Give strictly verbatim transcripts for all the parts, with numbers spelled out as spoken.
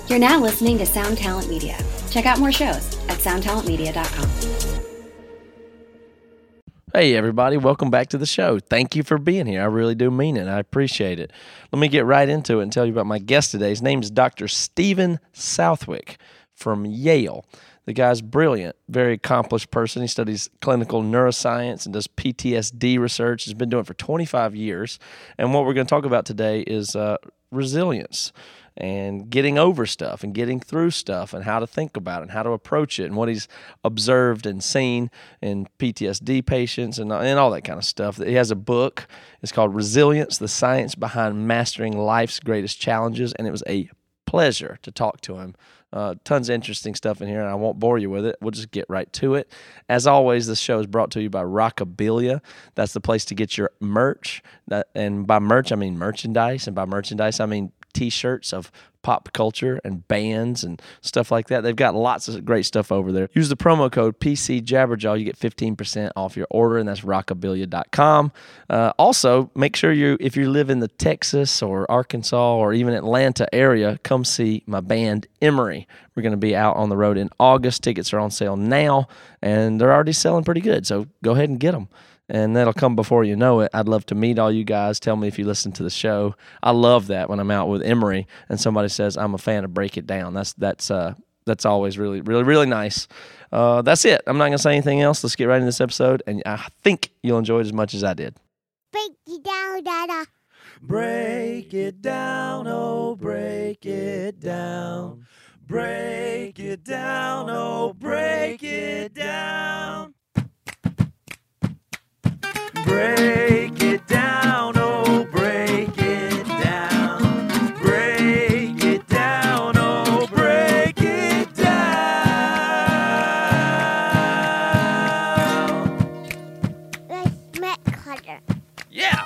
You're now listening to Sound Talent Media. Check out more shows at sound talent media dot com. Hey, everybody. Welcome back to the show. Thank you for being here. I really do mean it. I appreciate it. Let me get right into it and tell you about my guest today. His name is Doctor Stephen Southwick from Yale. The guy's brilliant, very accomplished person. He studies clinical neuroscience and does P T S D research. He's been doing it for twenty-five years. And what we're going to talk about today is uh, resilience and getting over stuff and getting through stuff and how to think about it and how to approach it and what he's observed and seen in P T S D patients and, and all that kind of stuff. He has a book. It's called Resilience, the Science Behind Mastering Life's Greatest Challenges, and it was a pleasure to talk to him. Uh, tons of interesting stuff in here, and I won't bore you with it. We'll just get right to it. As always, this show is brought to you by Rockabilia. That's the place to get your merch. That, and by merch, I mean merchandise, and by merchandise, I mean T-shirts of pop culture and bands and stuff like that. They've got lots of great stuff over there. Use the promo code P C Jabberjaw. You get fifteen percent off your order, and that's rockabilia dot com. Uh, also, make sure you, if you live in the Texas or Arkansas or even Atlanta area, come see my band Emery. We're going to be out on the road in August. Tickets are on sale now, and they're already selling pretty good, so go ahead and get them. And that'll come before you know it. I'd love to meet all you guys. Tell me if you listen to the show. I love that when I'm out with Emery and somebody says, I'm a fan of Break It Down. That's that's uh, that's always really, really, really nice. Uh, that's it. I'm not going to say anything else. Let's get right into this episode, and I think you'll enjoy it as much as I did. Break it down, Dada. Break it down, oh, break it down. Break it down, oh, break it down. Break it down, oh, break it down. Break it down, oh, break it down. Let's make color. Yeah.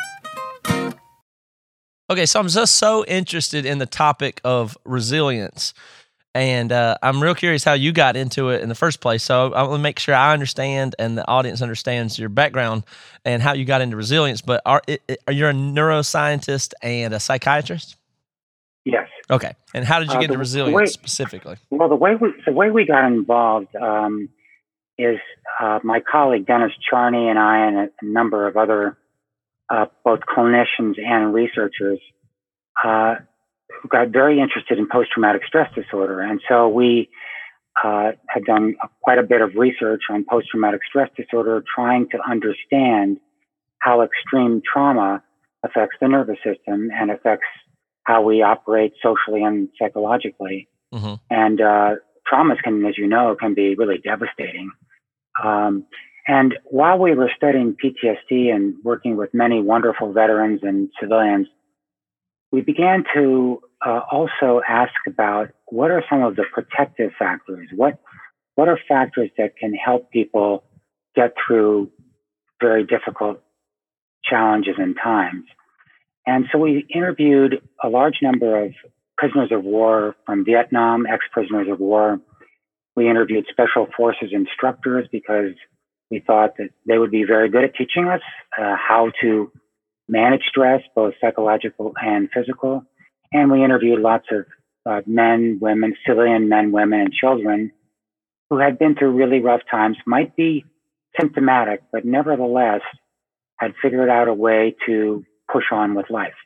Okay, so I'm just so interested in the topic of resilience. And uh, I'm real curious how you got into it in the first place. So I want to make sure I understand and the audience understands your background and how you got into resilience. But are, are you a neuroscientist and a psychiatrist? Yes. Okay. And how did you Uh, get into the resilience way- specifically? Well, the way we the way we got involved um, is uh, my colleague Dennis Charney and I and a number of other uh, both clinicians and researchers uh, who got very interested in post-traumatic stress disorder, and so we uh, had done quite a bit of research on post-traumatic stress disorder, trying to understand how extreme trauma affects the nervous system and affects how we operate socially and psychologically. Mm-hmm. And uh, traumas can, as you know, can be really devastating. Um, and while we were studying P T S D and working with many wonderful veterans and civilians, we began to uh, also ask about what are some of the protective factors? What what are factors that can help people get through very difficult challenges and times? And so we interviewed a large number of prisoners of war from Vietnam, ex-prisoners of war. We interviewed special forces instructors because we thought that they would be very good at teaching us uh, how to manage stress, both psychological and physical. And we interviewed lots of uh, men, women, civilian men, women, and children who had been through really rough times, might be symptomatic, but nevertheless had figured out a way to push on with life.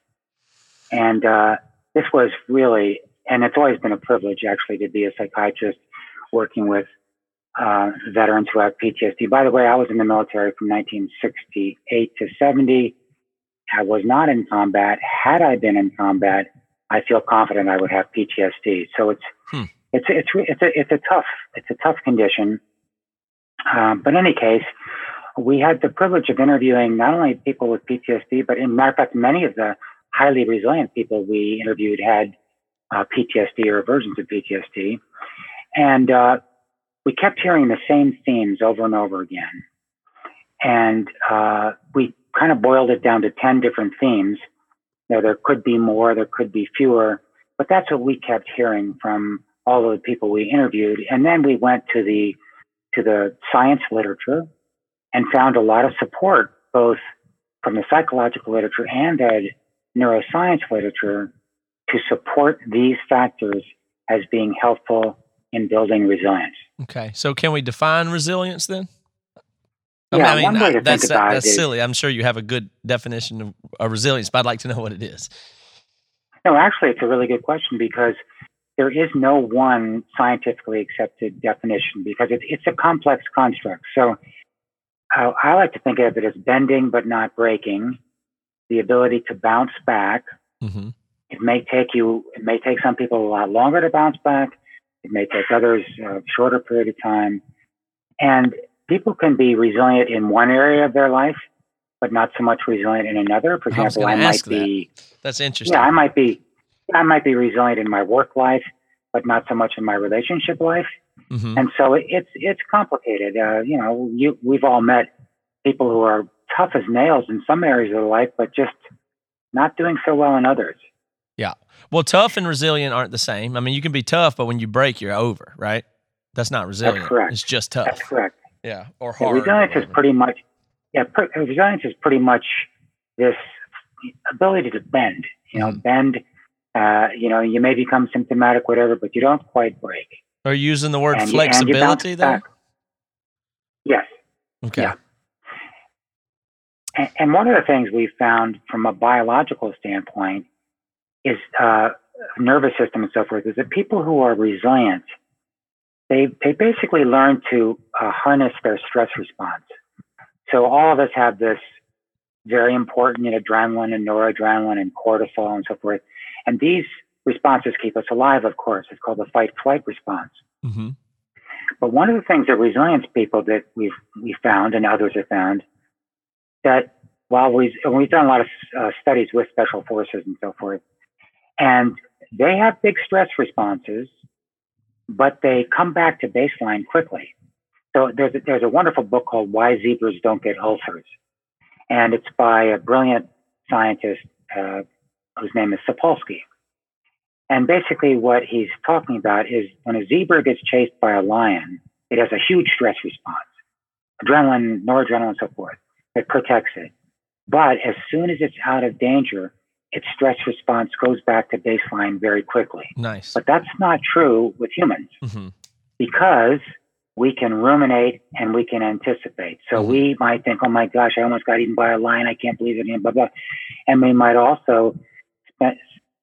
And uh, this was really, and it's always been a privilege actually to be a psychiatrist working with uh, veterans who have P T S D. By the way, I was in the military from nineteen sixty-eight to seventy. I was not in combat. Had I been in combat, I feel confident I would have P T S D. So it's hmm. it's it's it's a it's a tough it's a tough condition. Um, but in any case, we had the privilege of interviewing not only people with P T S D, but in matter of fact, many of the highly resilient people we interviewed had uh, P T S D or versions of P T S D, and uh, we kept hearing the same themes over and over again. And uh, we kind of boiled it down to ten different themes. Now, there could be more, there could be fewer, but that's what we kept hearing from all of the people we interviewed. And then we went to the to the science literature and found a lot of support, both from the psychological literature and the neuroscience literature, to support these factors as being helpful in building resilience. Okay. So can we define resilience then? I Yeah, mean, one way to that's, think about that's it is, silly. I'm sure you have a good definition of, of resilience, but I'd like to know what it is. no, actually, it's a really good question because there is no one scientifically accepted definition because it, it's a complex construct. So uh, I like to think of it as bending but not breaking, the ability to bounce back. Mm-hmm. It may take you, it may take some people a lot longer to bounce back. It may take others a shorter period of time. And people can be resilient in one area of their life, but not so much resilient in another. For example, I, I might be. That. That's interesting. Yeah, I might be. I might be resilient in my work life, but not so much in my relationship life. Mm-hmm. And so it, it's it's complicated. Uh, you know, you, we've all met people who are tough as nails in some areas of their life, but just not doing so well in others. Yeah. Well, tough and resilient aren't the same. I mean, you can be tough, but when you break, you're over, right? That's not resilient. That's correct. It's just tough. That's correct. Yeah. Or Yeah, hard. resilience is pretty much. Yeah, per, resilience is pretty much this ability to bend. You know, Mm-hmm. bend. Uh, you know, you may become symptomatic, whatever, but you don't quite break. Are you using the word And you- flexibility and you bounce there? back. Yes. Okay. Yeah. And, and one of the things we found from a biological standpoint is uh, nervous system and so forth is that people who are resilient, they they basically learn to uh, harness their stress response. So all of us have this very important you know, adrenaline and noradrenaline and cortisol and so forth. And these responses keep us alive, of course. It's called the fight-flight response. Mm-hmm. But one of the things that resilience people that we've we found and others have found that while we we've done a lot of uh, studies with special forces and so forth, and they have big stress responses, but they come back to baseline quickly. So there's a, there's a wonderful book called Why Zebras Don't Get Ulcers, and it's by a brilliant scientist uh, whose name is Sapolsky. And basically what he's talking about is when a zebra gets chased by a lion, it has a huge stress response, adrenaline, noradrenaline, and so forth. It protects it. But as soon as it's out of danger, its stress response goes back to baseline very quickly. Nice. But that's not true with humans Mm-hmm. because we can ruminate and we can anticipate. So Mm-hmm. we might think, oh my gosh, I almost got eaten by a lion. I can't believe it, and blah, blah. And we might also spend,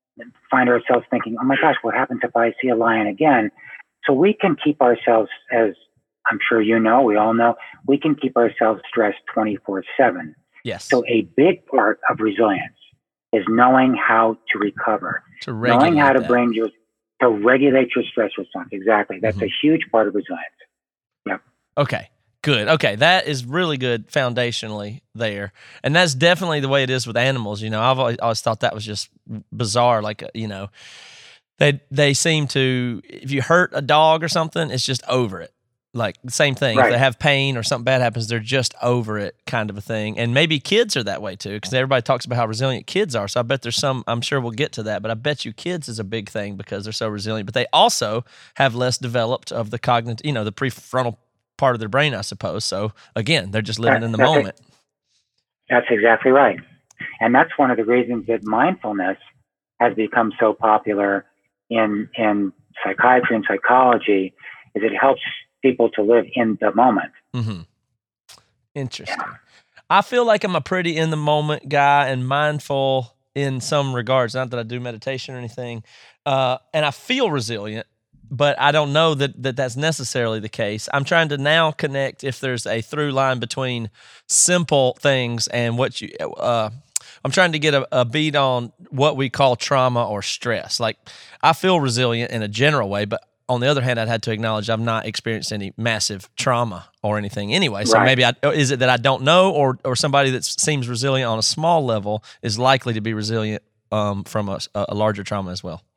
find ourselves thinking, oh my gosh, what happens if I see a lion again? So we can keep ourselves, as I'm sure you know, we all know, we can keep ourselves stressed twenty-four seven. Yes. So a big part of resilience is knowing how to recover, to regulate knowing how to that. bring your, to regulate your stress response. Exactly. That's Mhm. a huge part of resilience. Yep. Okay, good. Okay, that is really good foundationally there. And that's definitely the way it is with animals. You know, I've always, always thought that was just bizarre. Like, uh, you know, they they seem to, if you hurt a dog or something, it's just over it. Like the same thing. Right. If they have pain or something bad happens, they're just over it, kind of a thing. And maybe kids are that way too, because everybody talks about how resilient kids are. So I bet there's some, I'm sure we'll get to that, but I bet you kids is a big thing because they're so resilient. But they also have less developed of the cognitive, you know, the prefrontal part of their brain, I suppose. So again, they're just living That- in the that's it. moment. That's exactly right. And that's one of the reasons that mindfulness has become so popular in in psychiatry and psychology is it helps people to live in the moment. Mm-hmm. Interesting. I feel like I'm a pretty in the moment guy and mindful in some regards. Not that I do meditation or anything. Uh, and I feel resilient, but I don't know that, that that's necessarily the case. I'm trying to now connect if there's a through line between simple things and what you, uh, I'm trying to get a, a beat on what we call trauma or stress. Like I feel resilient in a general way, but on the other hand, I'd had to acknowledge I've not experienced any massive trauma or anything anyway. So Right. maybe I, is it that I don't know, or or somebody that seems resilient on a small level is likely to be resilient um, from a, a larger trauma as well?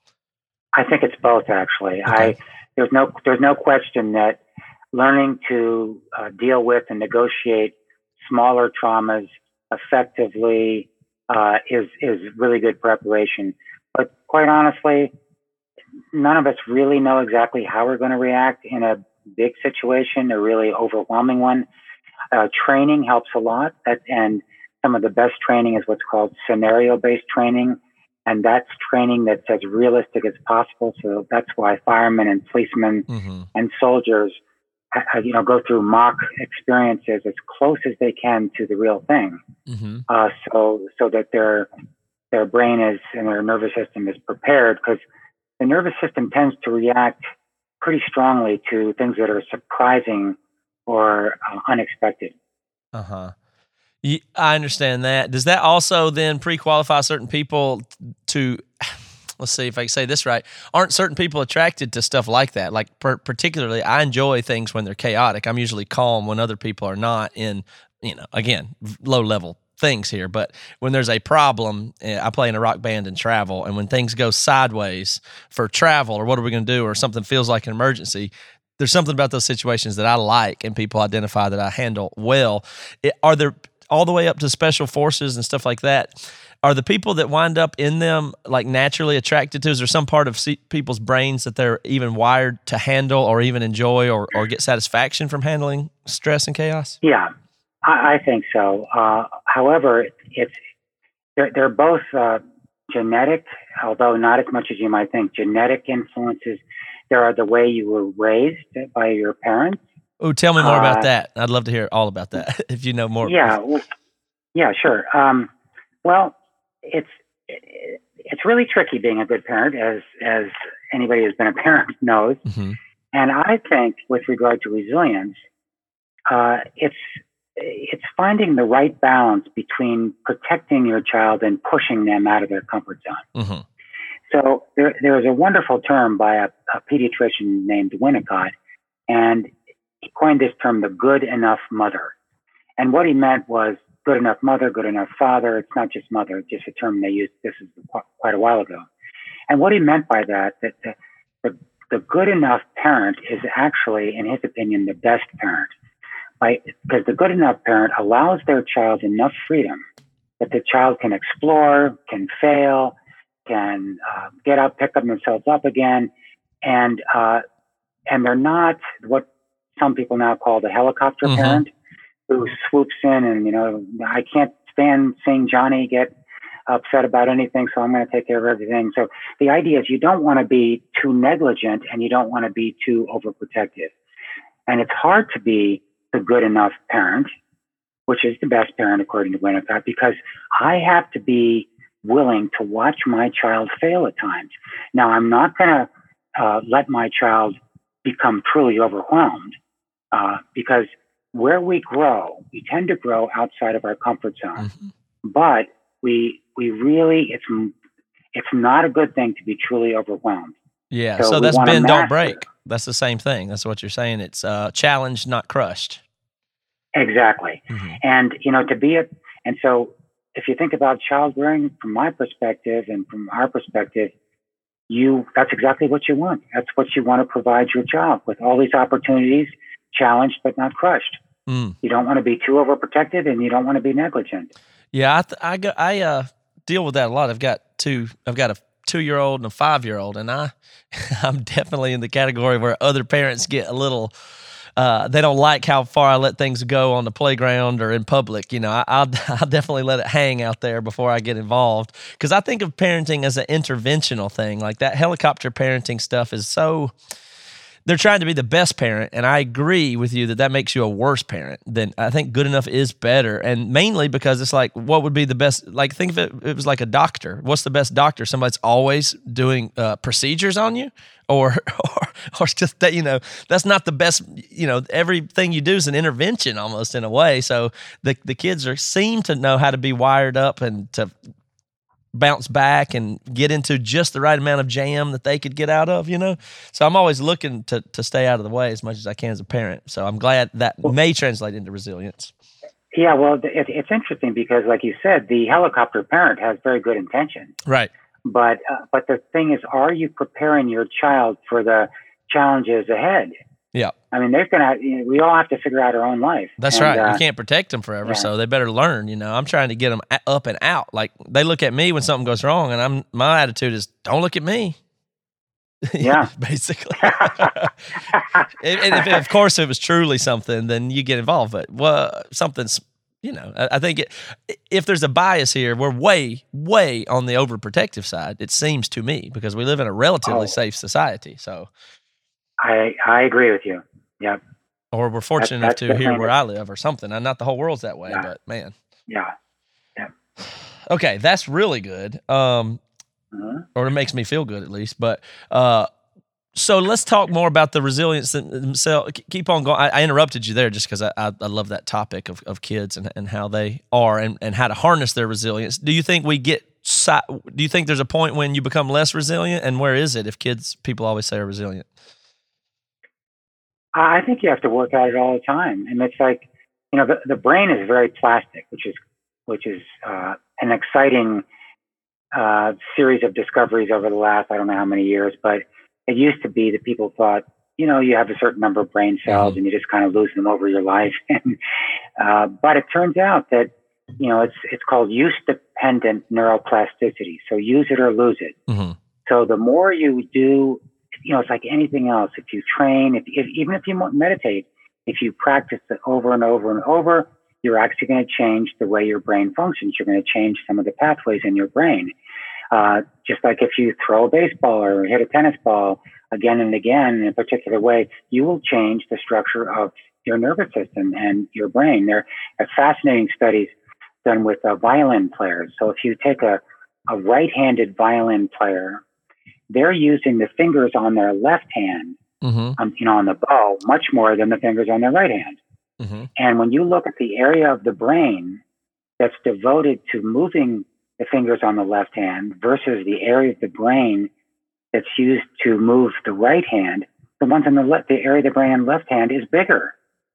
I think it's both, actually. Okay. I there's no there's no question that learning to uh, deal with and negotiate smaller traumas effectively uh, is is really good preparation. But quite honestly, none of us really know exactly how we're going to react in a big situation, a really overwhelming one. Uh, training helps a lot, that, and some of the best training is what's called scenario-based training. And that's training that's as realistic as possible. So that's why firemen and policemen Mm-hmm. and soldiers, uh, you know, go through mock experiences as close as they can to the real thing. Mm-hmm. Uh, so, so that their, their brain is and their nervous system is prepared, because the nervous system tends to react pretty strongly to things that are surprising or uh, unexpected. Uh-huh. You, I understand that. Does that also then pre-qualify certain people to, let's see if I can say this right, aren't certain people attracted to stuff like that? Like per, particularly, I enjoy things when they're chaotic. I'm usually calm when other people are not in, you know, again, low-level things here. But when there's a problem, I play in a rock band and travel, and when things go sideways for travel or what are we going to do or something feels like an emergency, there's something about those situations that I like and people identify that I handle well. It, are there, all the way up to special forces and stuff like that, are the people that wind up in them like naturally attracted to? Is there some part of people's brains that they're even wired to handle or even enjoy or, or get satisfaction from handling stress and chaos? Yeah, I, I think so. Uh, however, it's they're, they're both uh, genetic, although not as much as you might think. Genetic influences. There are the way you were raised by your parents. Oh, tell me more uh, about that. I'd love to hear all about that if you know more. Yeah, well, yeah, sure. Um, well, it's it, it's really tricky being a good parent, as as anybody who's been a parent knows. Mm-hmm. And I think, with regard to resilience, uh, it's it's finding the right balance between protecting your child and pushing them out of their comfort zone. Mm-hmm. So there, there is a wonderful term by a, a pediatrician named Winnicott, and he coined this term, the good enough mother. And what he meant was good enough mother, good enough father. It's not just mother, it's just a term they used, this is quite a while ago. And what he meant by that, that the, the, the good enough parent is actually, in his opinion, the best parent. By, because the good enough parent allows their child enough freedom that the child can explore, can fail, can uh, get up, pick up themselves up again, and uh, and they're not what some people now call the helicopter mm-hmm. parent, who swoops in and, you know, I can't stand seeing Johnny get upset about anything, so I'm going to take care of everything. So the idea is you don't want to be too negligent and you don't want to be too overprotective. And it's hard to be the good enough parent, which is the best parent according to Winnicott, because I have to be willing to watch my child fail at times. Now, I'm not going to uh, let my child become truly overwhelmed, uh, because where we grow, we tend to grow outside of our comfort zone. Mm-hmm. But we we really, it's it's not a good thing to be truly overwhelmed. Yeah, so, so that's bend, don't break. That's the same thing. That's what you're saying. It's uh, challenged, not crushed. Exactly. Mm-hmm. And, you know, to be a, and so if you think about child rearing from my perspective and from our perspective, you, that's exactly what you want. That's what you want to provide your child, with all these opportunities, challenged but not crushed. Mm. You don't want to be too overprotective and you don't want to be negligent. Yeah, I th- I, go, I uh, deal with that a lot. I've got two, I've got a two-year-old and a five-year-old, and I, I'm definitely in the category where other parents get a little, uh, they don't like how far I let things go on the playground or in public. You know, I, I'll, I'll definitely let it hang out there before I get involved, because I think of parenting as an interventional thing. Like that helicopter parenting stuff is so, they're trying to be the best parent, and I agree with you that that makes you a worse parent. Then I think good enough is better, and mainly because it's like, what would be the best? Like, think of it, it was like a doctor. What's the best doctor? Somebody that's always doing uh, procedures on you, or, or or just that, you know, that's not the best. You know, everything you do is an intervention almost in a way. So the the kids are seem to know how to be wired up and to bounce back and get into just the right amount of jam that they could get out of, you know? So I'm always looking to to stay out of the way as much as I can as a parent. So I'm glad that may translate into resilience. Yeah, well, it, it's interesting because, like you said, the helicopter parent has very good intentions. Right. But, uh, but the thing is, are you preparing your child for the challenges ahead? Yeah. I mean, they're going to, you know, we all have to figure out our own life. That's and, right. Uh, you can't protect them forever, yeah. So they better learn, you know. I'm trying to get them up and out. Like, they look at me when something goes wrong, and I'm my attitude is, don't look at me. Yeah. Basically. and if, if, of course, if it was truly something, then you get involved. But well, something's you know, I, I think it, if there's a bias here, we're way, way on the overprotective side, it seems to me, because we live in a relatively Oh. safe society. So, I I agree with you. Yep. or we're fortunate that's enough to here definitely- where I live or something. And not the whole world's that way, Yeah. but man. Yeah. Okay, that's really good. Um, Mhm. or it makes me feel good at least. But uh, so let's talk more about the resilience themselves. Keep on going. I, I interrupted you there just because I, I I love that topic of, of kids and, and how they are and, and how to harness their resilience. Do you think we get? si- Do you think there's a point when you become less resilient, and where is it if kids people always say are resilient? I think you have to work at it all the time, and it's like, you know, the, the brain is very plastic, which is which is uh, an exciting uh, series of discoveries over the last I don't know how many years, but it used to be that people thought, you know, you have a certain number of brain cells Mhm. and you just kind of lose them over your life. uh, but it turns out that, you know, it's it's called use-dependent neuroplasticity. So use it or lose it. Mm-hmm. So the more you do, you know, it's like anything else. If you train, if, if even if you meditate, if you practice it over and over and over, you're actually going to change the way your brain functions. You're going to change some of the pathways in your brain. Uh, just like if you throw a baseball or hit a tennis ball again and again in a particular way, you will change the structure of your nervous system and your brain. There are fascinating studies done with uh, violin players. So if you take a, a right-handed violin player, they're using the fingers on their left hand, Mm-hmm. um, you know, on the bow, much more than the fingers on their right hand. Mm-hmm. And when you look at the area of the brain that's devoted to moving the fingers on the left hand versus the area of the brain that's used to move the right hand, the ones on the left, the area of the brain on the left hand is bigger.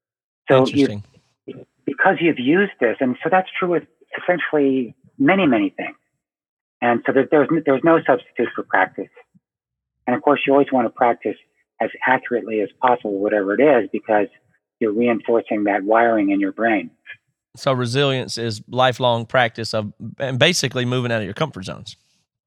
So you, Interesting. because you've used this, and so that's true with essentially many, many things. And so there, there's there's no substitute for practice. And of course, you always want to practice as accurately as possible, whatever it is, because you're reinforcing that wiring in your brain. So resilience is lifelong practice of and basically moving out of your comfort zones.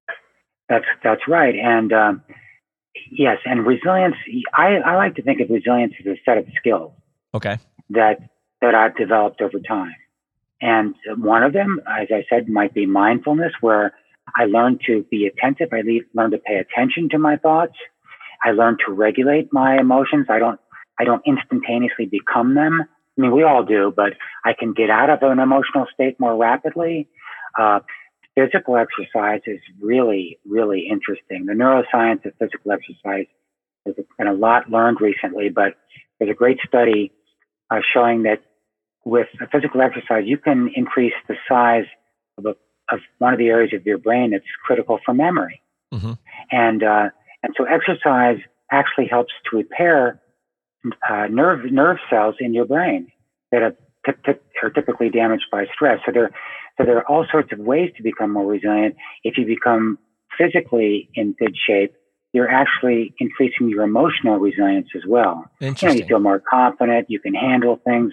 That's that's right. And um, yes, and resilience. I, I like to think of resilience as a set of skills Okay. that that I've developed over time. And one of them, as I said, might be mindfulness, where I learned to be attentive. I le- learned to pay attention to my thoughts. I learned to regulate my emotions. I don't I don't instantaneously become them. I mean, we all do, but I can get out of an emotional state more rapidly. Uh, physical exercise is really, really interesting. The neuroscience of physical exercise has been a lot learned recently, but there's a great study uh, showing that with a physical exercise, you can increase the size of, a, of one of the areas of your brain that's critical for memory. Mm-hmm. And uh, and so exercise actually helps to repair uh, nerve nerve cells in your brain that are, t- t- are typically damaged by stress. So there, so there are all sorts of ways to become more resilient. If you become physically in good shape, you're actually increasing your emotional resilience as well. You know, Interesting. you feel more confident. You can handle things.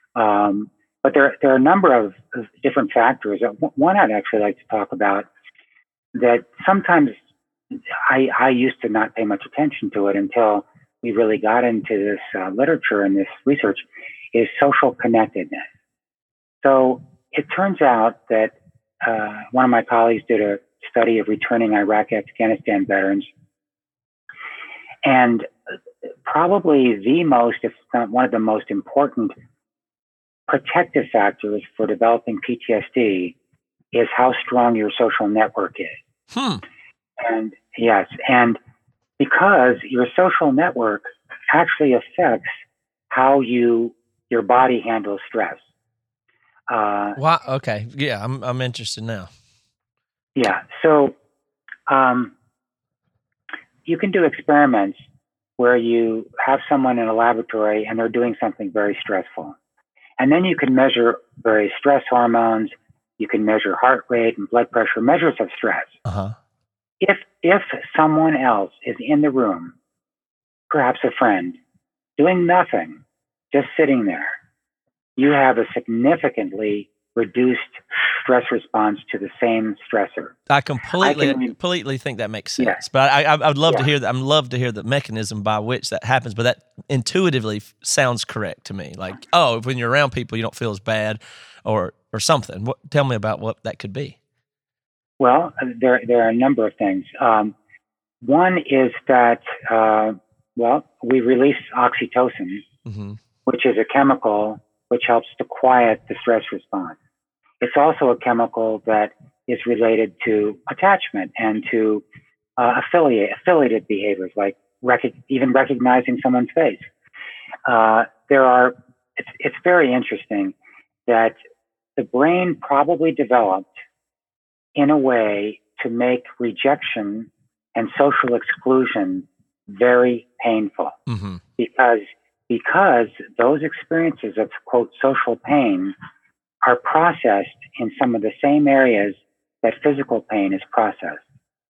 Um, but there, there are a number of, of different factors. One I'd actually like to talk about that sometimes I, I used to not pay much attention to it until we really got into this uh, literature and this research, is social connectedness. So it turns out that uh, one of my colleagues did a study of returning Iraq, Afghanistan veterans, and probably the most, if not one of the most important protective factors for developing P T S D is how strong your social network is. Hmm. And yes, and because your social network actually affects how you your body handles stress. Uh, Wow. Okay. Yeah, I'm I'm interested now. yeah, so um, you can do experiments where you have someone in a laboratory and they're doing something very stressful, and then you can measure various stress hormones. You can measure heart rate and blood pressure, measures of stress. Uh huh. If if someone else is in the room, perhaps a friend, doing nothing, just sitting there, you have a significantly reduced stress response to the same stressor. I completely, I can, completely think that makes sense. Yeah. But I, I, I would love Yeah. to hear that. I'd love to hear the mechanism by which that happens. But that intuitively f- sounds correct to me. Like, oh, when you're around people, you don't feel as bad, or or something. What, tell me about what that could be. Well, there there are a number of things. Um, one is that uh, well, we release oxytocin, Mm-hmm. which is a chemical which helps to quiet the stress response. It's also a chemical that is related to attachment and to uh, affiliate, affiliated behaviors, like rec- even recognizing someone's face. Uh, there are, it's, it's very interesting that the brain probably developed in a way to make rejection and social exclusion very painful, Mm-hmm. because because those experiences of, quote, social pain are processed in some of the same areas that physical pain is processed.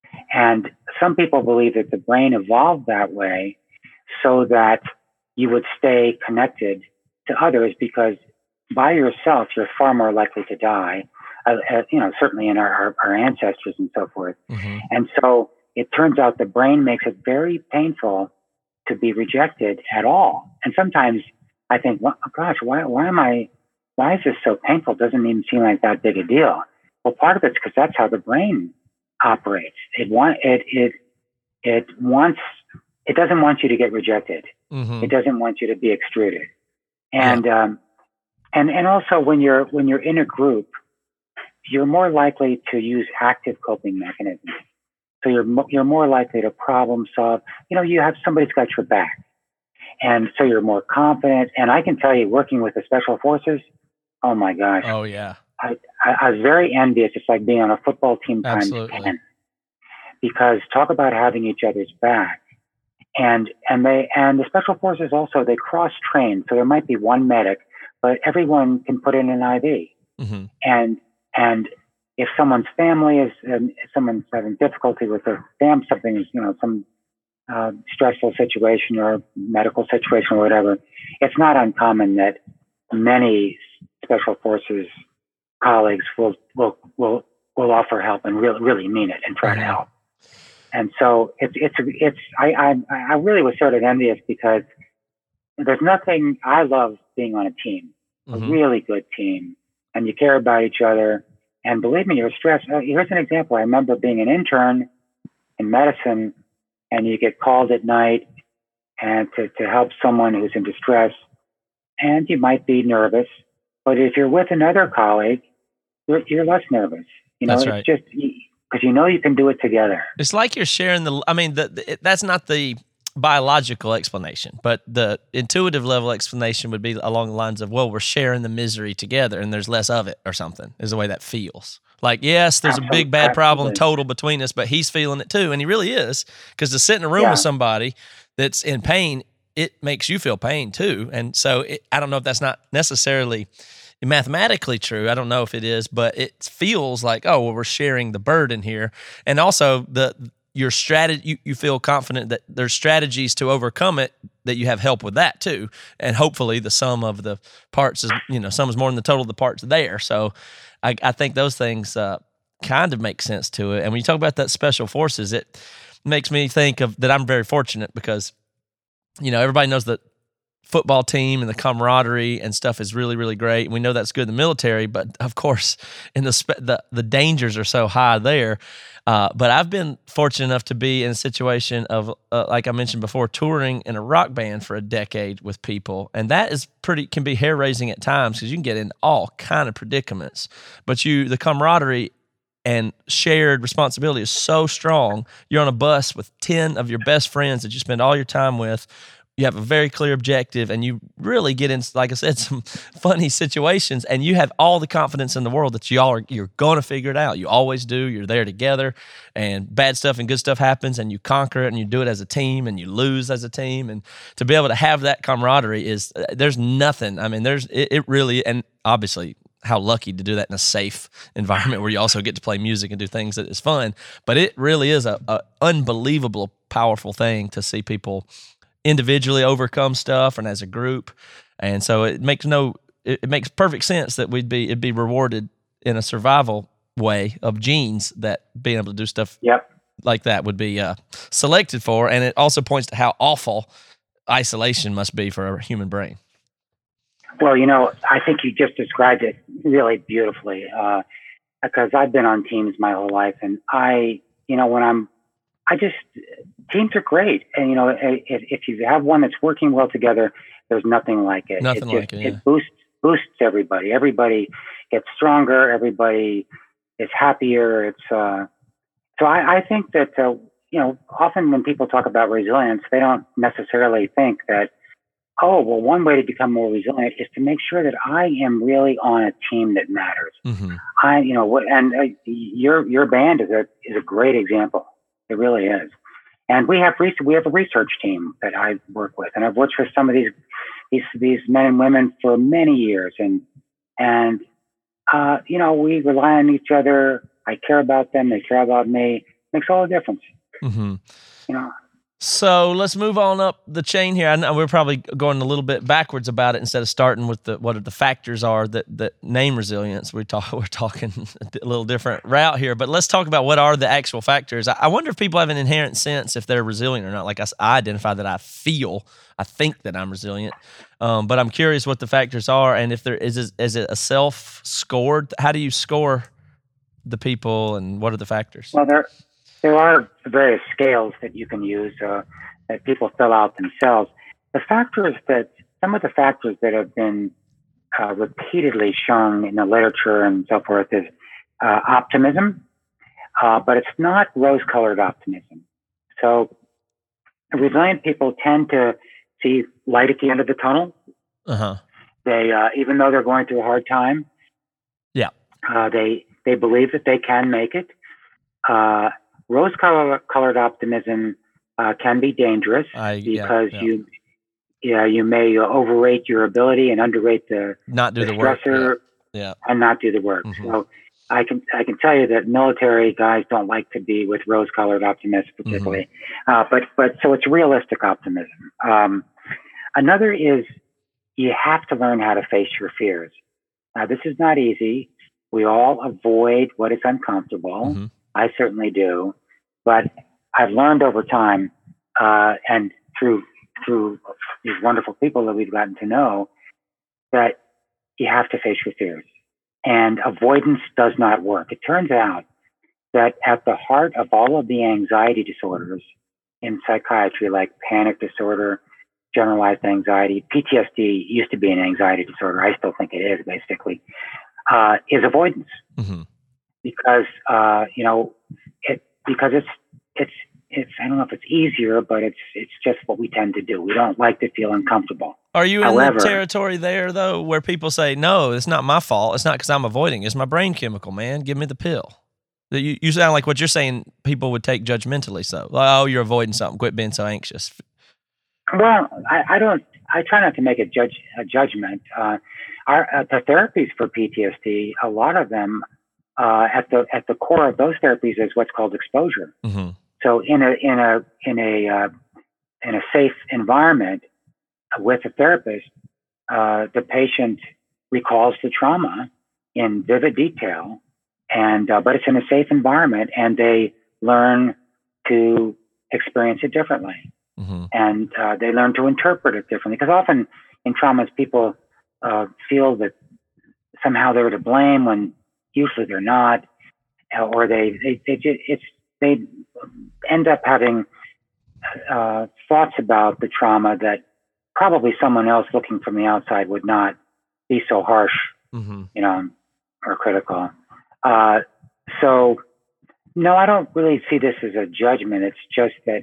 And some people believe that the brain evolved that way so that you would stay connected to others, because by yourself, you're far more likely to die, uh, uh, you know, certainly in our, our, our ancestors and so forth. Mm-hmm. And so it turns out the brain makes it very painful to be rejected at all. And sometimes I think, well, gosh, why, why am I, why is this so painful? It doesn't even seem like that big a deal. Well, part of it's because that's how the brain operates. It want, it, it, it wants, it doesn't want you to get rejected. Mm-hmm. It doesn't want you to be extruded. And, yeah. um, and, and also when you're, when you're in a group, you're more likely to use active coping mechanisms. So you're you're more likely to problem solve. You know, you have somebody's got your back, and so you're more confident. And I can tell you, working with the special forces, oh my gosh, Oh yeah, I, I, I was very envious. It's like being on a football team times absolutely. ten, because talk about having each other's back. And and they and the special forces also, they cross train. So there might be one medic, but everyone can put in an I V. Mm-hmm. And and if someone's family is, um, if someone's having difficulty with their family, something is, you know, some uh, stressful situation or medical situation or whatever, it's not uncommon that many special forces colleagues will will will will offer help and really really mean it and try Mm-hmm. to help. And so it's it's it's I I I really was sort of envious, because there's nothing, I love being on a team, Mm-hmm. a really good team, and you care about each other. And believe me, you're stressed. Uh, here's an example. I remember being an intern in medicine, and you get called at night and to, to help someone who's in distress, and you might be nervous. But if you're with another colleague, you're, you're less nervous. You know, That's it's right. just because you know you can do it together. It's like you're sharing the. I mean, the, the, that's not the biological explanation, but the intuitive level explanation would be along the lines of, well, we're sharing the misery together and there's less of it, or something, is the way that feels. Like, yes, there's Absolutely. a big bad problem Absolutely. total between us, but he's feeling it too, and he really is, because to sit in a room Yeah. with somebody that's in pain, it makes you feel pain too. And so it, I don't know if that's not necessarily mathematically true. I don't know if it is, but it feels like, oh, well, we're sharing the burden here. And also the your strategy, you, you feel confident that there's strategies to overcome it, that you have help with that too. And hopefully the sum of the parts is, you know, sum is more than the total of the parts there. So I, I think those things uh, kind of make sense to it. And when you talk about that special forces, it makes me think of that I'm very fortunate, because, you know, everybody knows that football team and the camaraderie and stuff is really, really great. We know that's good in the military, but of course, in the spe- the, the dangers are so high there. Uh, but I've been fortunate enough to be in a situation of, uh, like I mentioned before, touring in a rock band for a decade with people, and that is pretty can be hair raising at times, because you can get in all kind of predicaments. But you, the camaraderie and shared responsibility is so strong. You're on a bus with ten of your best friends that you spend all your time with. You have a very clear objective, and you really get in, like I said, some funny situations, and you have all the confidence in the world that y'all are, you're going to figure it out. You always do. You're there together, and bad stuff and good stuff happens, and you conquer it, and you do it as a team, and you lose as a team. And to be able to have that camaraderie is, there's nothing. I mean, there's, it, it really, and obviously, how lucky to do that in a safe environment where you also get to play music and do things that is fun. But it really is a, a unbelievable, powerful thing to see people individually overcome stuff and as a group. And so it makes no it, it makes perfect sense that we'd be it'd be rewarded in a survival way of genes that being able to do stuff Yep. like that would be uh, selected for, and it also points to how awful isolation must be for a human brain. Well, you know, I think you just described it really beautifully, uh, because I've been on teams my whole life, and I, you know, when I'm, I just, teams are great. And, you know, if, if you have one that's working well together, there's nothing like it. Nothing it just, like it, yeah. It boosts, boosts everybody. Everybody gets stronger. Everybody is happier. It's, uh, so I, I think that, uh, you know, often when people talk about resilience, they don't necessarily think that, oh, well, one way to become more resilient is to make sure that I am really on a team that matters. Mm-hmm. I, you know, what, and uh, your your band is a is a great example. It really is. And we have re- we have a research team that I work with, and I've worked with some of these these these men and women for many years, and and uh, you know, we rely on each other. I care about them; they care about me. It makes all the difference. Mm-hmm. You know. So let's move on up the chain here. I know we're probably going a little bit backwards about it instead of starting with the what the factors are that, that name resilience. We talk, we're talking a little different route here, but let's talk about what are the actual factors. I, I wonder if people have an inherent sense if they're resilient or not. Like I, I identify that I feel, I think that I'm resilient, um, but I'm curious what the factors are and if there is is it a self scored. How do you score the people and what are the factors? Well, there. There are various scales that you can use uh, that people fill out themselves. The factors that, some of the factors that have been uh, repeatedly shown in the literature and so forth is uh, optimism, uh, but it's not rose-colored optimism. So resilient people tend to see light at the end of the tunnel. Uh-huh. They, uh, even though they're going through a hard time, yeah, uh, they they believe that they can make it. Uh, Rose-colored optimism uh, can be dangerous I, yeah, because yeah. you, yeah, you may overrate your ability and underrate the not do the, the work, stressor yeah. yeah, and not do the work. Mm-hmm. So I can I can tell you that military guys don't like to be with rose-colored optimists particularly, mm-hmm. uh, but but so it's realistic optimism. Um, another is you have to learn how to face your fears. Now this is not easy. We all avoid what is uncomfortable. Mm-hmm. I certainly do, but I've learned over time, uh, and through through these wonderful people that we've gotten to know, that you have to face your fears, and avoidance does not work. It turns out that at the heart of all of the anxiety disorders in psychiatry, like panic disorder, generalized anxiety, P T S D used to be an anxiety disorder. I still think it is, basically, uh, is avoidance. Mm-hmm. Because uh, you know, it because it's it's it's I don't know if it's easier, but it's it's just what we tend to do. We don't like to feel uncomfortable. Are you However, in the territory there though, where people say, "No, it's not my fault. It's not because I'm avoiding. It's my brain chemical, man. Give me the pill." You you sound like what you're saying. People would take judgmentally. So, oh, you're avoiding something. Quit being so anxious. Well, I, I don't. I try not to make a judge a judgment. Uh, our uh, the therapies for P T S D, a lot of them. Uh, at the at the core of those therapies is what's called exposure. Mm-hmm. So in a in a in a uh, in a safe environment with a therapist, uh, the patient recalls the trauma in vivid detail, and uh, but it's in a safe environment, and they learn to experience it differently, mm-hmm. and uh, they learn to interpret it differently. Because often in traumas, people uh, feel that somehow they're to blame when usually they're not, or they they they just, it's they end up having uh, thoughts about the trauma that probably someone else looking from the outside would not be so harsh, mm-hmm. you know, or critical. Uh, so, no, I don't really see this as a judgment. It's just that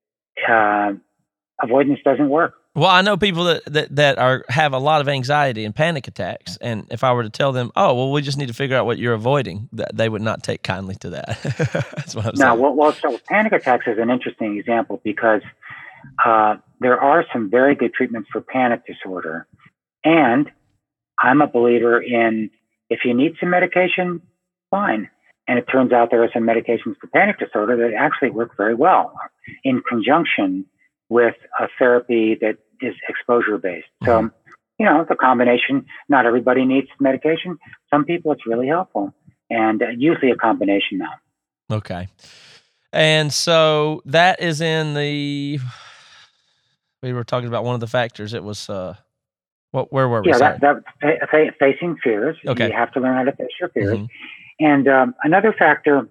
uh, avoidance doesn't work. Well, I know people that, that, that are have a lot of anxiety and panic attacks, and if I were to tell them, oh, well, we just need to figure out what you're avoiding, that they would not take kindly to that. That's what I'm no, saying. Well, well, so panic attacks is an interesting example because uh, there are some very good treatments for panic disorder, and I'm a believer in if you need some medication, fine. And it turns out there are some medications for panic disorder that actually work very well in conjunction with a therapy that is exposure-based. So, mm-hmm. you know, the combination. Not everybody needs medication. Some people it's really helpful, and uh, usually a combination now. Okay. And so that is in the, we were talking about one of the factors. It was, uh, what, where were we? Yeah, Sorry. that, that fa- facing fears. Okay. You have to learn how to face your fears. Mhm. And um, another factor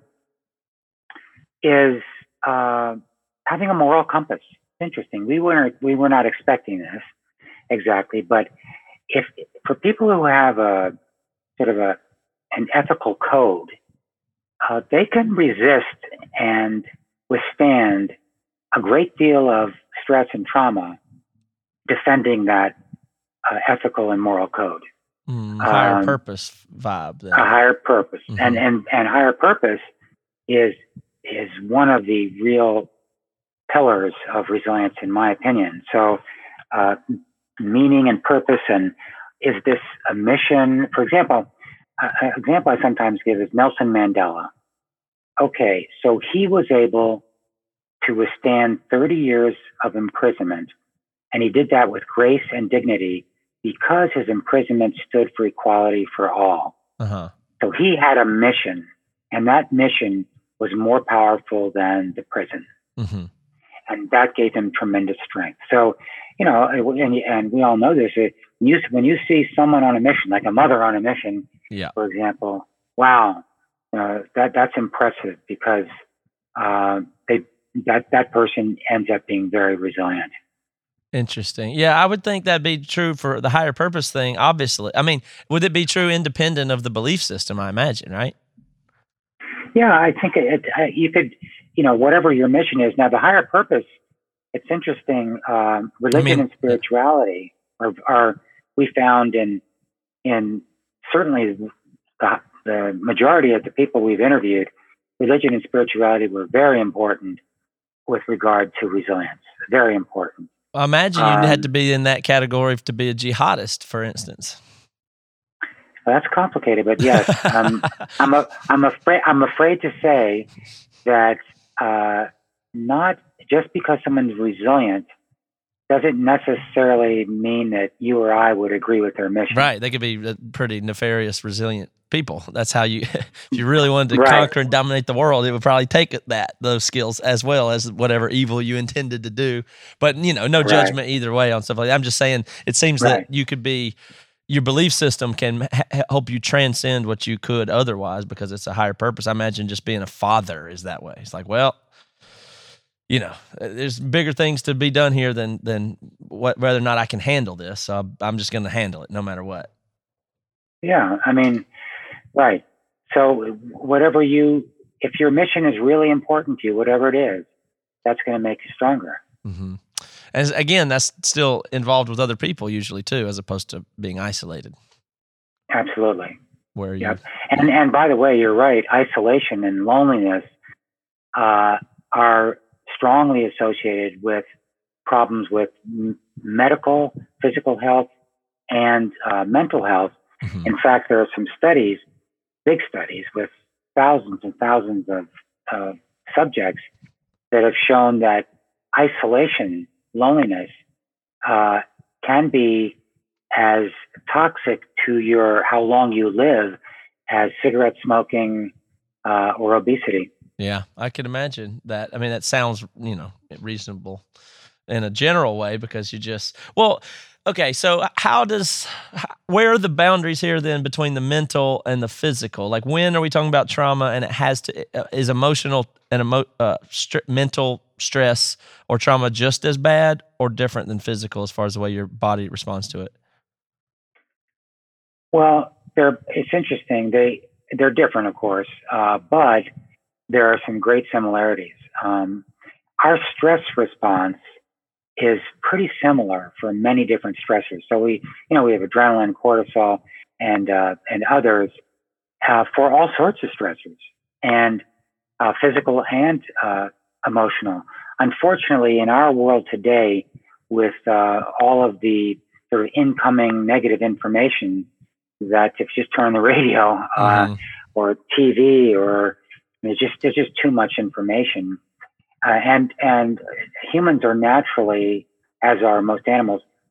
is uh, having a moral compass. It's interesting. We weren't we were not expecting this exactly, but if for people who have a sort of a an ethical code, uh, they can resist and withstand a great deal of stress and trauma, defending that uh, ethical and moral code. Mm, higher Um, purpose vibe. Then. a higher purpose, Mhm. and and and higher purpose is is one of the real pillars of resilience, in my opinion. So, uh, meaning and purpose, and is this a mission? For example, uh, an example I sometimes give is Nelson Mandela. Okay, so he was able to withstand thirty years of imprisonment, and he did that with grace and dignity because his imprisonment stood for equality for all. Uh-huh. So he had a mission, and that mission was more powerful than the prison. Mm-hmm. And that gave him tremendous strength. So, you know, and, and we all know this, it, when, you, when you see someone on a mission, like a mother on a mission, Yeah. for example, wow, uh, that that's impressive because uh, they that that person ends up being very resilient. Interesting. Yeah, I would think that'd be true for the higher purpose thing, obviously. I mean, would it be true independent of the belief system, I imagine, right? Yeah, I think it, it, you could, you know, whatever your mission is. Now, the higher purpose, it's interesting. Um, religion I mean, and spirituality are, are we found in in certainly the, the majority of the people we've interviewed, religion and spirituality were very important with regard to resilience. Very important. I imagine you Um, had to be in that category to be a jihadist, for instance. Well, that's complicated, but yes, um, I'm a, I'm afraid I'm afraid to say that uh, not just because someone's resilient doesn't necessarily mean that you or I would agree with their mission. Right. They could be uh, pretty nefarious, resilient people. That's how you, if you really wanted to Right. conquer and dominate the world, it would probably take that, those skills, as well as whatever evil you intended to do. But, you know, no Right. judgment either way on stuff like that. I'm just saying, it seems Right. that you could be, your belief system can ha- help you transcend what you could otherwise because it's a higher purpose. I imagine just being a father is that way. It's like, well, you know, there's bigger things to be done here than than what, whether or not I can handle this. So I'm just going to handle it no matter what. Yeah, I mean, right. So whatever you, if your mission is really important to you, whatever it is, that's going to make you stronger. Mm-hmm. And again, that's still involved with other people usually too, as opposed to being isolated. Absolutely. Where you, Yep. And and by the way, you're right. Isolation and loneliness uh, are strongly associated with problems with m- medical, physical health, and uh, mental health. Mhm. In fact, there are some studies, big studies, with thousands and thousands of uh, subjects that have shown that isolation, loneliness, uh, can be as toxic to your how long you live as cigarette smoking uh, or obesity. yeah, I can imagine that. I mean, that sounds, you know, reasonable in a general way because you just, well, okay, so how does, where are the boundaries here then between the mental and the physical? Like when are we talking about trauma and it has to, uh, is emotional and emo, uh, st- mental stress or trauma just as bad or different than physical as far as the way your body responds to it? Well, they're, it's interesting. They, they're different, of course, uh, but there are some great similarities. Um, our stress response is pretty similar for many different stressors. So we, you know, we have adrenaline, cortisol, and uh, and others uh, for all sorts of stressors, and uh, physical and uh, emotional. Unfortunately, in our world today, with uh, all of the sort of incoming negative information, that if you just turn the radio uh, Mhm. or T V, or there's just there's just too much information. Uh, and and humans are naturally, as are most animals,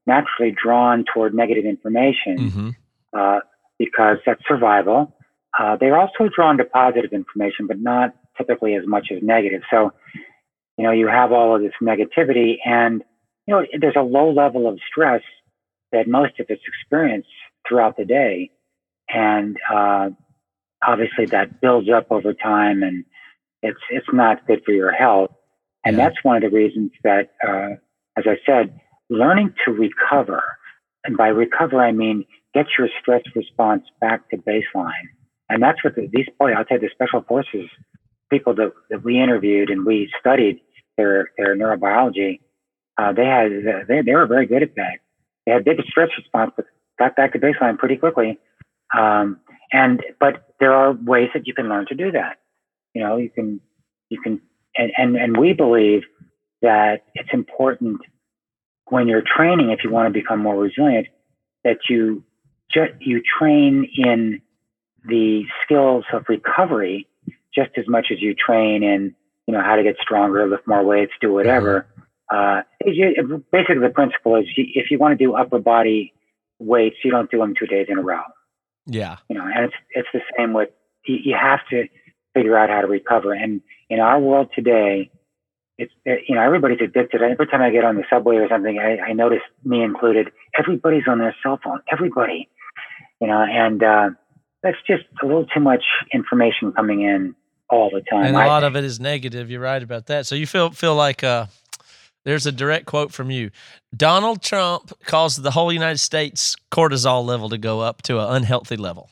naturally drawn toward negative information Mm-hmm. uh, because that's survival. Uh, they're also drawn to positive information, but not typically as much as negative. So, you know, you have all of this negativity, and, you know, there's a low level of stress that most of us experience throughout the day. And uh, obviously that builds up over time, and it's it's not good for your health. And Yeah. that's one of the reasons that, uh, as I said, learning to recover, and by recover, I mean get your stress response back to baseline. And that's what the, these, boy, I'll tell you, the special forces people that, that we interviewed and we studied their, their neurobiology, uh, they had, they, they were very good at that. They had big stress response, but got back to baseline pretty quickly. Um, and, but there are ways that you can learn to do that. You know, you can, you can, and, and, and we believe that it's important when you're training, if you want to become more resilient, that you just, you train in the skills of recovery just as much as you train in, you know, how to get stronger, lift more weights, do whatever. Uh, it, basically the principle is if you want to do upper body weights, you don't do them two days in a row. Yeah. You know, and it's, it's the same with, you, you have to figure out how to recover. And in our world today, it's, you know, everybody's addicted. Every time I get on the subway or something, I, I notice, me included, everybody's on their cell phone, everybody, you know, and, uh, that's just a little too much information coming in all the time. And a I lot think. of it is negative. You're right about that. So you feel feel like uh, there's a direct quote from you. Donald Trump caused the whole United States cortisol level to go up to an unhealthy level.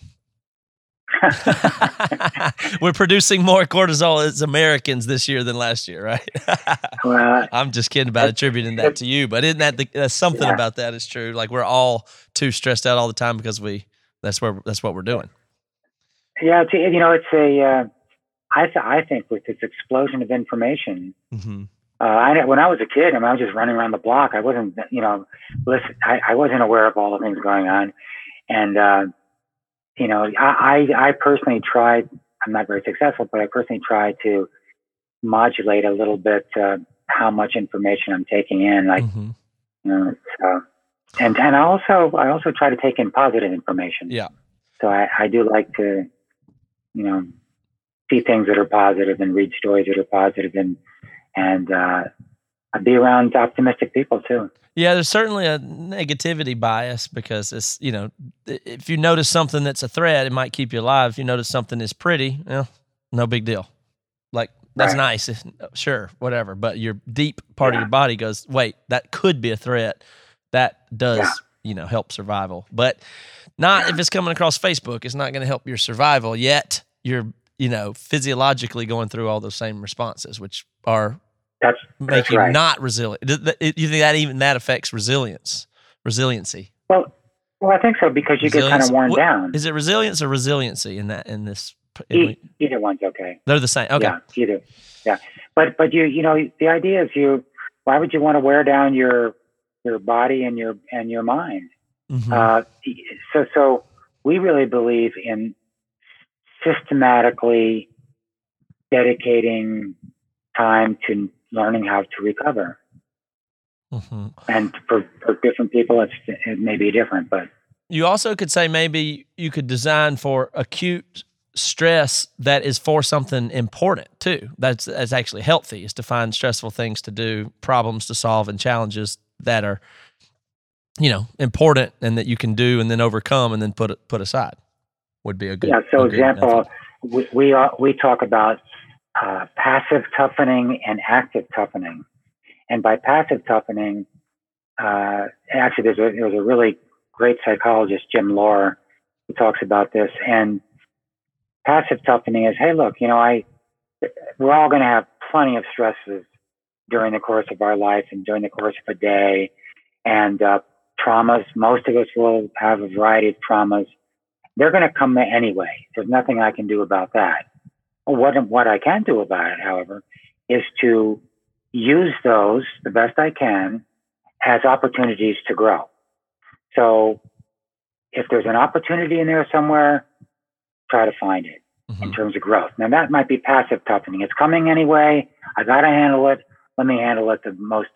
We're producing more cortisol as Americans this year than last year, right? Well, I'm just kidding about attributing that to you, but isn't that the, uh, something Yeah. about that is true? Like we're all too stressed out all the time because we that's where that's what we're doing. yeah, it's, you know, it's a, uh, I, th- I think with this explosion of information, Mm-hmm. uh, I, when I was a kid, I mean, I was just running around the block. I wasn't, you know, listen, I, I wasn't aware of all the things going on. And, uh, you know, I, I, I personally tried, I'm not very successful, but I personally tried to modulate a little bit, uh, how much information I'm taking in. Like, Mm-hmm. you know, so, and, and I also, I also try to take in positive information. Yeah. So I, I do like to, you know, see things that are positive and read stories that are positive and, and, uh, be around optimistic people too. Yeah, there's certainly a negativity bias because it's, you know, if you notice something that's a threat, it might keep you alive. If you notice something is pretty, well, no big deal. Like, that's Right. nice. If, sure, whatever. But your deep part Yeah. of your body goes, wait, that could be a threat. That does, Yeah. you know, help survival. But not if it's coming across Facebook. It's not going to help your survival, yet you're, you know, physiologically going through all those same responses, which are That's, make that's you right. not resilient. Do th- You think that even that affects resilience, resiliency? Well, well, I think so because you get kind Resilience- of worn what- down. Is it resilience or resiliency in that in this? in E- we- either one's okay. they're the same. Okay. Yeah, either. Yeah. But, but you, you know, the idea is you, why would you want to wear down your, your body and your, and your mind? Mhm. Uh, so, so we really believe in systematically dedicating time to learning how to recover. Mhm. And for, for different people, it's, it may be different, but You also could say maybe you could design for acute stress that is for something important too. That's that's actually healthy, is to find stressful things to do, problems to solve, and challenges that are, you know, important and that you can do and then overcome and then put it put aside. Would be a good. yeah. So a good example, method. we, we, are, we talk about uh, passive toughening and active toughening. And by passive toughening, uh, actually there's a, there's a really great psychologist, Jim Lohr, who talks about this. And passive toughening is, hey, look, you know, I, we're all going to have plenty of stresses during the course of our life and during the course of a day. And uh, traumas, most of us will have a variety of traumas. They're going to come anyway. There's nothing I can do about that. What, what I can do about it, however, is to use those the best I can as opportunities to grow. So if there's an opportunity in there somewhere, try to find it in Mhm. terms of growth. Now that might be passive toughening. It's coming anyway. I got to handle it. Let me handle it the most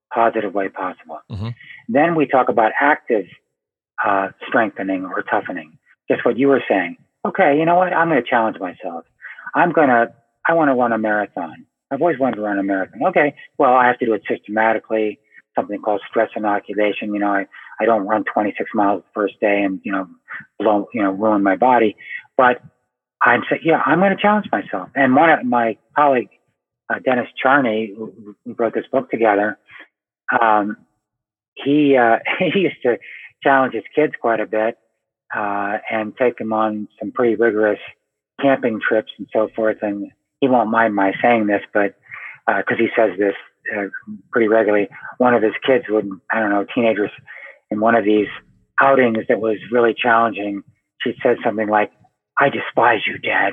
positive way possible. Mm-hmm. Then we talk about active uh, strengthening or toughening. Just what you were saying. Okay, you know what? I'm going to challenge myself. I'm going to, I want to run a marathon. I've always wanted to run a marathon. Okay, well, I have to do it systematically, something called stress inoculation. You know, I, I don't run twenty-six miles the first day and, you know, blow, you know, ruin my body. But I'm saying, yeah, I'm going to challenge myself. And one of my colleague, uh, Dennis Charney, who, who wrote this book together, um, he, uh, he used to challenge his kids quite a bit, uh, and take them on some pretty rigorous camping trips and so forth. And he won't mind my saying this, but, uh, cause he says this, uh, pretty regularly. One of his kids would, I don't know, teenagers in one of these outings that was really challenging, she said something like, "I despise you, Dad."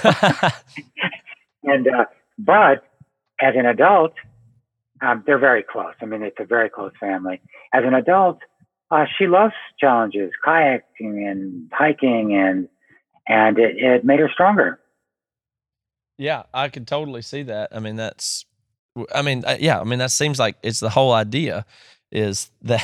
and, uh, but as an adult, um, they're very close. I mean, it's a very close family. As an adult, uh, she loves challenges, kayaking and hiking, and, and it, it made her stronger. Yeah, I could totally see that. I mean, that's, I mean, uh, yeah, I mean, that seems like it's the whole idea is that,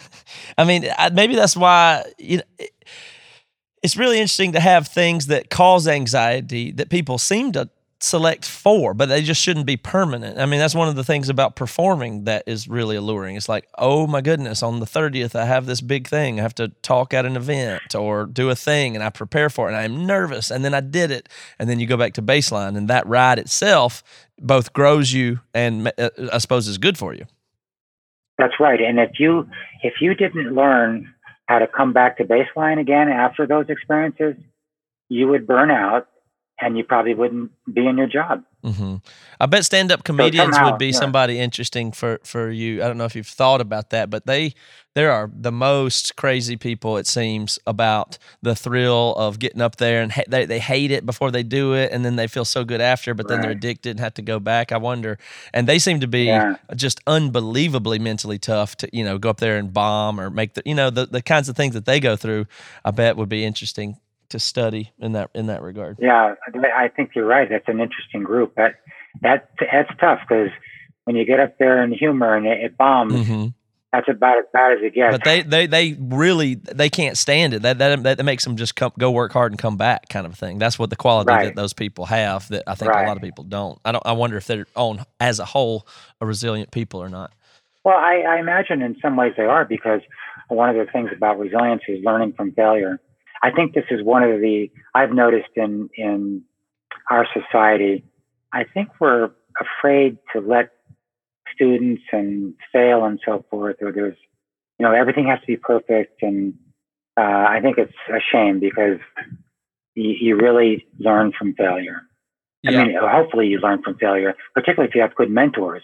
I mean, I, maybe that's why, you know, it, it's really interesting to have things that cause anxiety that people seem to select for, but they just shouldn't be permanent. I mean, that's one of the things about performing that is really alluring. It's like, oh my goodness, on the thirtieth, I have this big thing. I have to talk at an event or do a thing, and I prepare for it, and I'm nervous, and then I did it, and then you go back to baseline, and that ride itself both grows you and uh, I suppose is good for you. That's right. And if you if you didn't learn how to come back to baseline again after those experiences, you would burn out and you probably wouldn't be in your job. Mm-hmm. I bet stand-up comedians somehow, would be yeah. somebody interesting for, for you. I don't know if you've thought about that, but they there are the most crazy people, it seems, about the thrill of getting up there, and ha- they, they hate it before they do it, and then they feel so good after, but then they're Right. addicted and have to go back. I wonder. And they seem to be Yeah. just unbelievably mentally tough to, you know, go up there and bomb or make the, you know, the, the kinds of things that they go through, I bet would be interesting to study in that in that regard. Yeah, I think you're right. That's an interesting group. That that that's tough because when you get up there in humor and it, it bombs, Mm-hmm. that's about as bad as it gets. But they, they, they really they can't stand it. That that that makes them just come, go work hard and come back, kind of thing. That's what the quality Right. that those people have that I think Right. a lot of people don't. I don't. I wonder if they're on as a whole a resilient people or not. Well, I, I imagine in some ways they are, because one of the things about resilience is learning from failure. I think this is one of the, I've noticed in, in our society, I think we're afraid to let students and fail and so forth, or there's, you know, everything has to be perfect. And uh, I think it's a shame, because you, you really learn from failure. I Yeah. mean, hopefully you learn from failure, particularly if you have good mentors.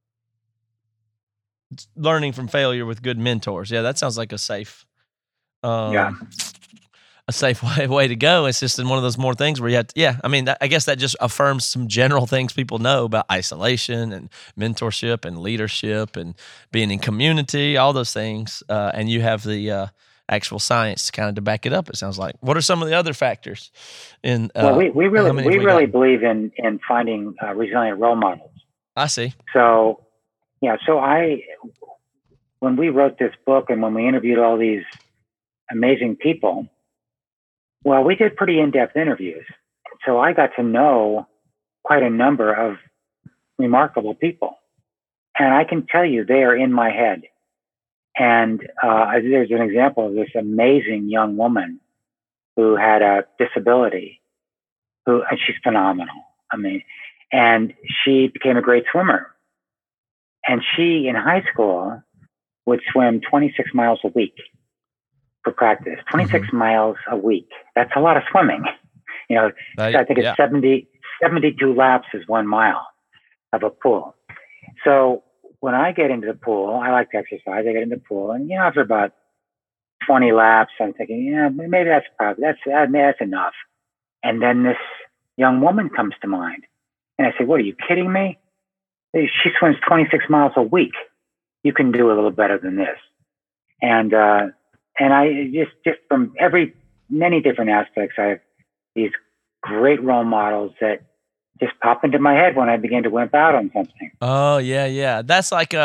Learning from failure with good mentors. Yeah, that sounds like a safe, um, Yeah. a safe way, way to go. It's just in one of those more things where you have to, yeah, I mean, that, I guess that just affirms some general things people know about isolation and mentorship and leadership and being in community, all those things. Uh, and you have the uh, actual science kind of to back it up, it sounds like. What are some of the other factors in uh, Well, we, we how really many we, have we really got? believe in in finding uh, resilient role models. I see. So, yeah, so I, when we wrote this book and when we interviewed all these amazing people, well, we did pretty in-depth interviews. So I got to know quite a number of remarkable people. And I can tell you, they are in my head. And uh, there's an example of this amazing young woman who had a disability, who, and she's phenomenal. I mean, and she became a great swimmer. And she, in high school, would swim twenty-six miles a week for practice. twenty-six Mm-hmm. miles a week. That's a lot of swimming. You know, Right, I think it's yeah. seventy, seventy-two laps is one mile of a pool. So when I get into the pool, I like to exercise. I get in the pool, and you know, after about twenty laps, I'm thinking, yeah, maybe that's probably that's uh, maybe that's enough. And then this young woman comes to mind, and I say, "What, are you kidding me? She swims twenty-six miles a week. You can do a little better than this." And uh, and I just just from every many different aspects, I have these great role models that just pop into my head when I begin to wimp out on something. Oh yeah, yeah. That's like uh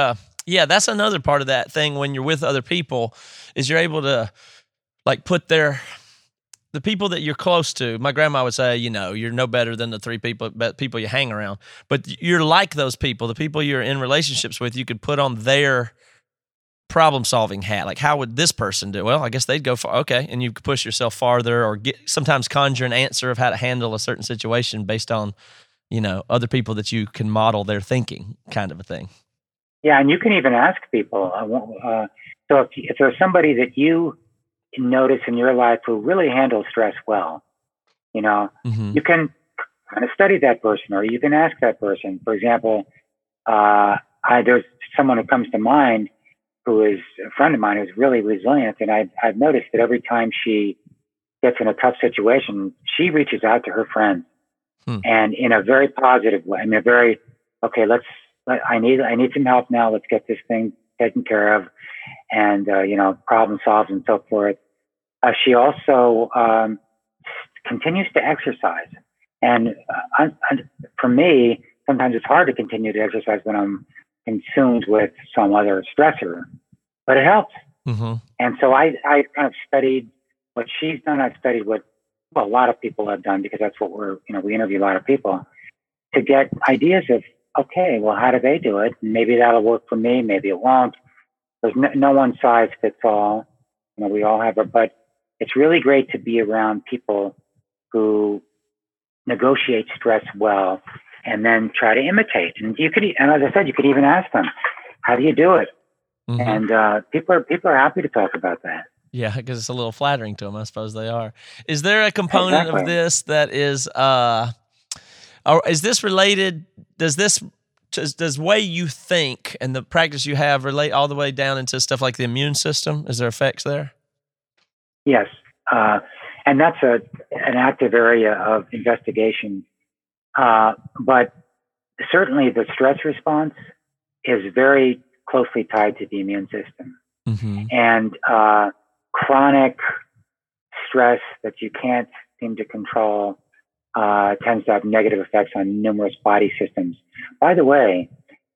Yeah, that's another part of that thing when you're with other people is you're able to like put their the people that you're close to. My grandma would say, you know, you're no better than the three people but people you hang around. But you're like those people, the people you're in relationships with, you could put on their problem-solving hat. Like, how would this person do? Well, I guess they'd go far. Okay, and you could push yourself farther or get sometimes conjure an answer of how to handle a certain situation based on, you know, other people that you can model their thinking, kind of a thing. Yeah, and you can even ask people. Uh, uh, so if, if there's somebody that you notice in your life who really handles stress well, you know, Mm-hmm. you can kind of study that person, or you can ask that person. For example, uh, I, there's someone who comes to mind who is a friend of mine who's really resilient, and I've, I've noticed that every time she gets in a tough situation, she reaches out to her friends, Hmm. and in a very positive way. I mean, a very okay. Let's. Let, I need. I need some help now. Let's get this thing taken care of, and uh, you know, problem solved and so forth. Uh, she also um, continues to exercise, and uh, I, for me, sometimes it's hard to continue to exercise when I'm consumed with some other stressor, but it helps. Mm-hmm. And so I, I kind of studied what she's done. I've studied what well, a lot of people have done, because that's what we're, you know, we interview a lot of people to get ideas of, okay, well, how do they do it? Maybe that'll work for me. Maybe it won't. There's no, no one size fits all. You know, we all have it, but it's really great to be around people who negotiate stress well and then try to imitate. And you could, and as I said, you could even ask them, how do you do it? Mm-hmm. And uh, people are people are happy to talk about that. Yeah, because it's a little flattering to them. I suppose they are. Is there a component Exactly. of this that is, uh, or is this related? Does this does, does way you think and the practice you have relate all the way down into stuff like the immune system? Is there effects there? Yes, uh, and that's a an active area of investigation. Uh, but certainly, the stress response is very closely tied to the immune system, Mm-hmm. and uh, chronic stress that you can't seem to control uh, tends to have negative effects on numerous body systems. By the way,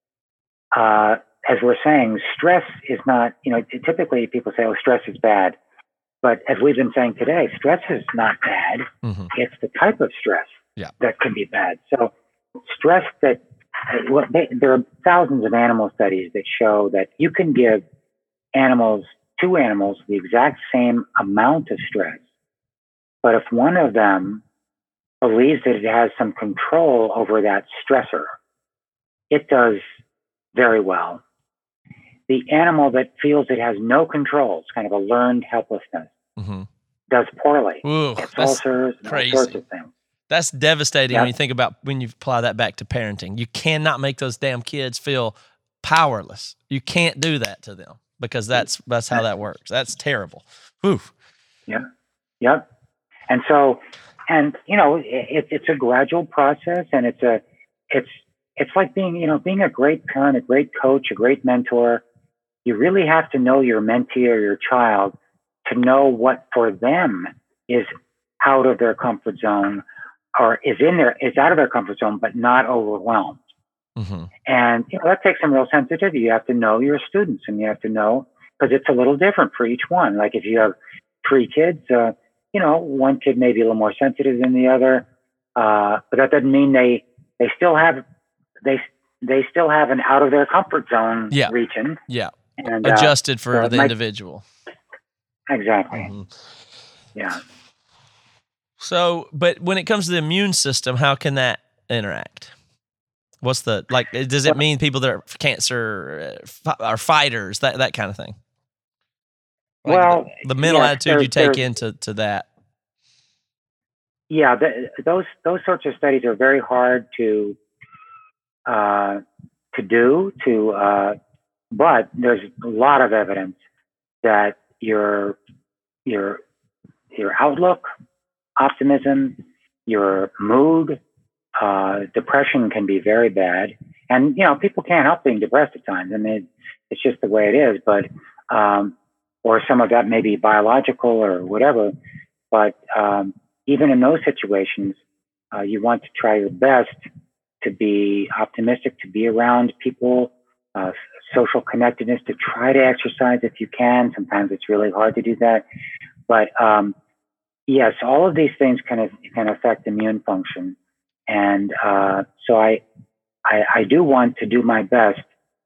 uh, as we're saying, stress is not, you know, typically people say, oh, stress is bad. But as we've been saying today, stress is not bad. Mm-hmm. It's the type of stress Yeah. that can be bad. So stress that, well, they, there are thousands of animal studies that show that you can give animals, two animals, the exact same amount of stress. But if one of them believes that it has some control over that stressor, it does very well. The animal that feels it has no control, it's kind of a learned helplessness, Mm-hmm. does poorly. Ooh, It's that's ulcers and all crazy. sorts of things. That's devastating Yep. when you think about when you apply that back to parenting. You cannot make those damn kids feel powerless. You can't do that to them because that's that's how that works. That's terrible. Whew. Yeah. Yep. And so, and you know, it, it's a gradual process, and it's a, it's, it's like being, you know, being a great parent, a great coach, a great mentor. You really have to know your mentee or your child to know what for them is out of their comfort zone, or is in there, is out of their comfort zone, but not overwhelmed. Mm-hmm. And you know, that takes some real sensitivity. You have to know your students, and you have to know, because it's a little different for each one. Like if you have three kids, uh, you know, one kid may be a little more sensitive than the other, uh, but that doesn't mean they they still have they they still have an out of their comfort zone Yeah. region. Yeah. And uh, Adjusted for so it the might- individual. exactly, Mhm. yeah. So, but when it comes to the immune system, how can that interact? What's the, like, does it mean people that are cancer uh, fi- are fighters, that that kind of thing? Like Well, the, the mental yes, attitude you there's- take there's- into to that. Yeah, th- those those sorts of studies are very hard to uh, to do. To uh, but there's a lot of evidence that your your your outlook, optimism, your mood, uh, depression can be very bad. And you know, people can't help being depressed at times. I mean, it's just the way it is. But um, or some of that may be biological or whatever. But um, even in those situations, uh, you want to try your best to be optimistic, to be around people uh, social connectedness, to try to exercise if you can. Sometimes it's really hard to do that. But um, yes, all of these things can, can affect immune function. And uh, so I, I, I do want to do my best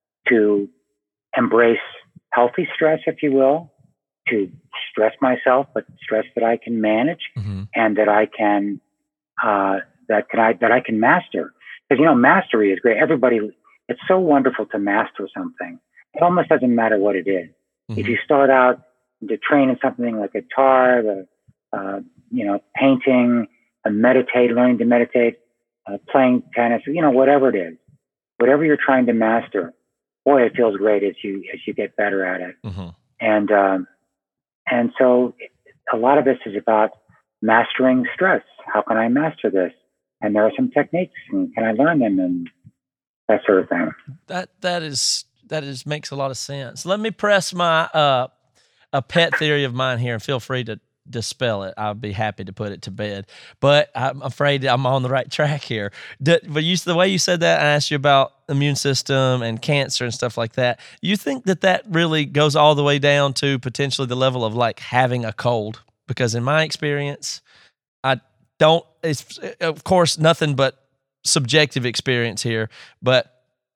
to embrace healthy stress, if you will, to stress myself, but stress that I can manage mm-hmm. and that I can, uh, that can I, that I can master. Because, you know, mastery is great. Everybody, it's so wonderful to master something. It almost doesn't matter what it is. Mm-hmm. If you start out to train in something like guitar, the, uh, you know, painting, uh, meditate, learning to meditate, uh, playing tennis, you know, whatever it is, whatever you're trying to master, boy, it feels great as you, as you get better at it. Mm-hmm. And, um, and so a lot of this is about mastering stress. How can I master this? And there are some techniques, and can I learn them, and that sort of thing. That that is that is makes a lot of sense. Let me press my uh, a pet theory of mine here, and feel free to dispel it. I'll be happy to put it to bed. But I'm afraid I'm on the right track here. But you, the way you said that, I asked you about immune system and cancer and stuff like that. You think that that really goes all the way down to potentially the level of like having a cold? Because in my experience, I don't, it's of course nothing but subjective experience here, but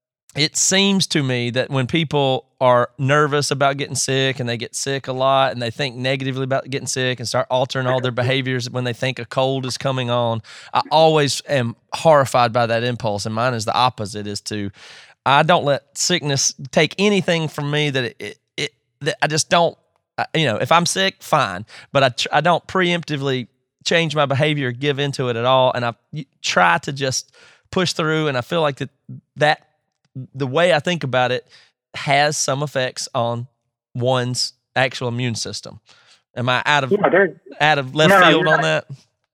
it seems to me that when people are nervous about getting sick and they get sick a lot and they think negatively about getting sick and start altering all their behaviors when they think a cold is coming on, I always am horrified by that impulse. And mine is the opposite, is to, I don't let sickness take anything from me that it, it, it that I just don't, you know, if I'm sick, fine, but I, tr- I don't preemptively change my behavior, give into it at all. And I try to just push through. And I feel like that, that, the way I think about it has some effects on one's actual immune system. Am I out of yeah, out of left no, field no, on that?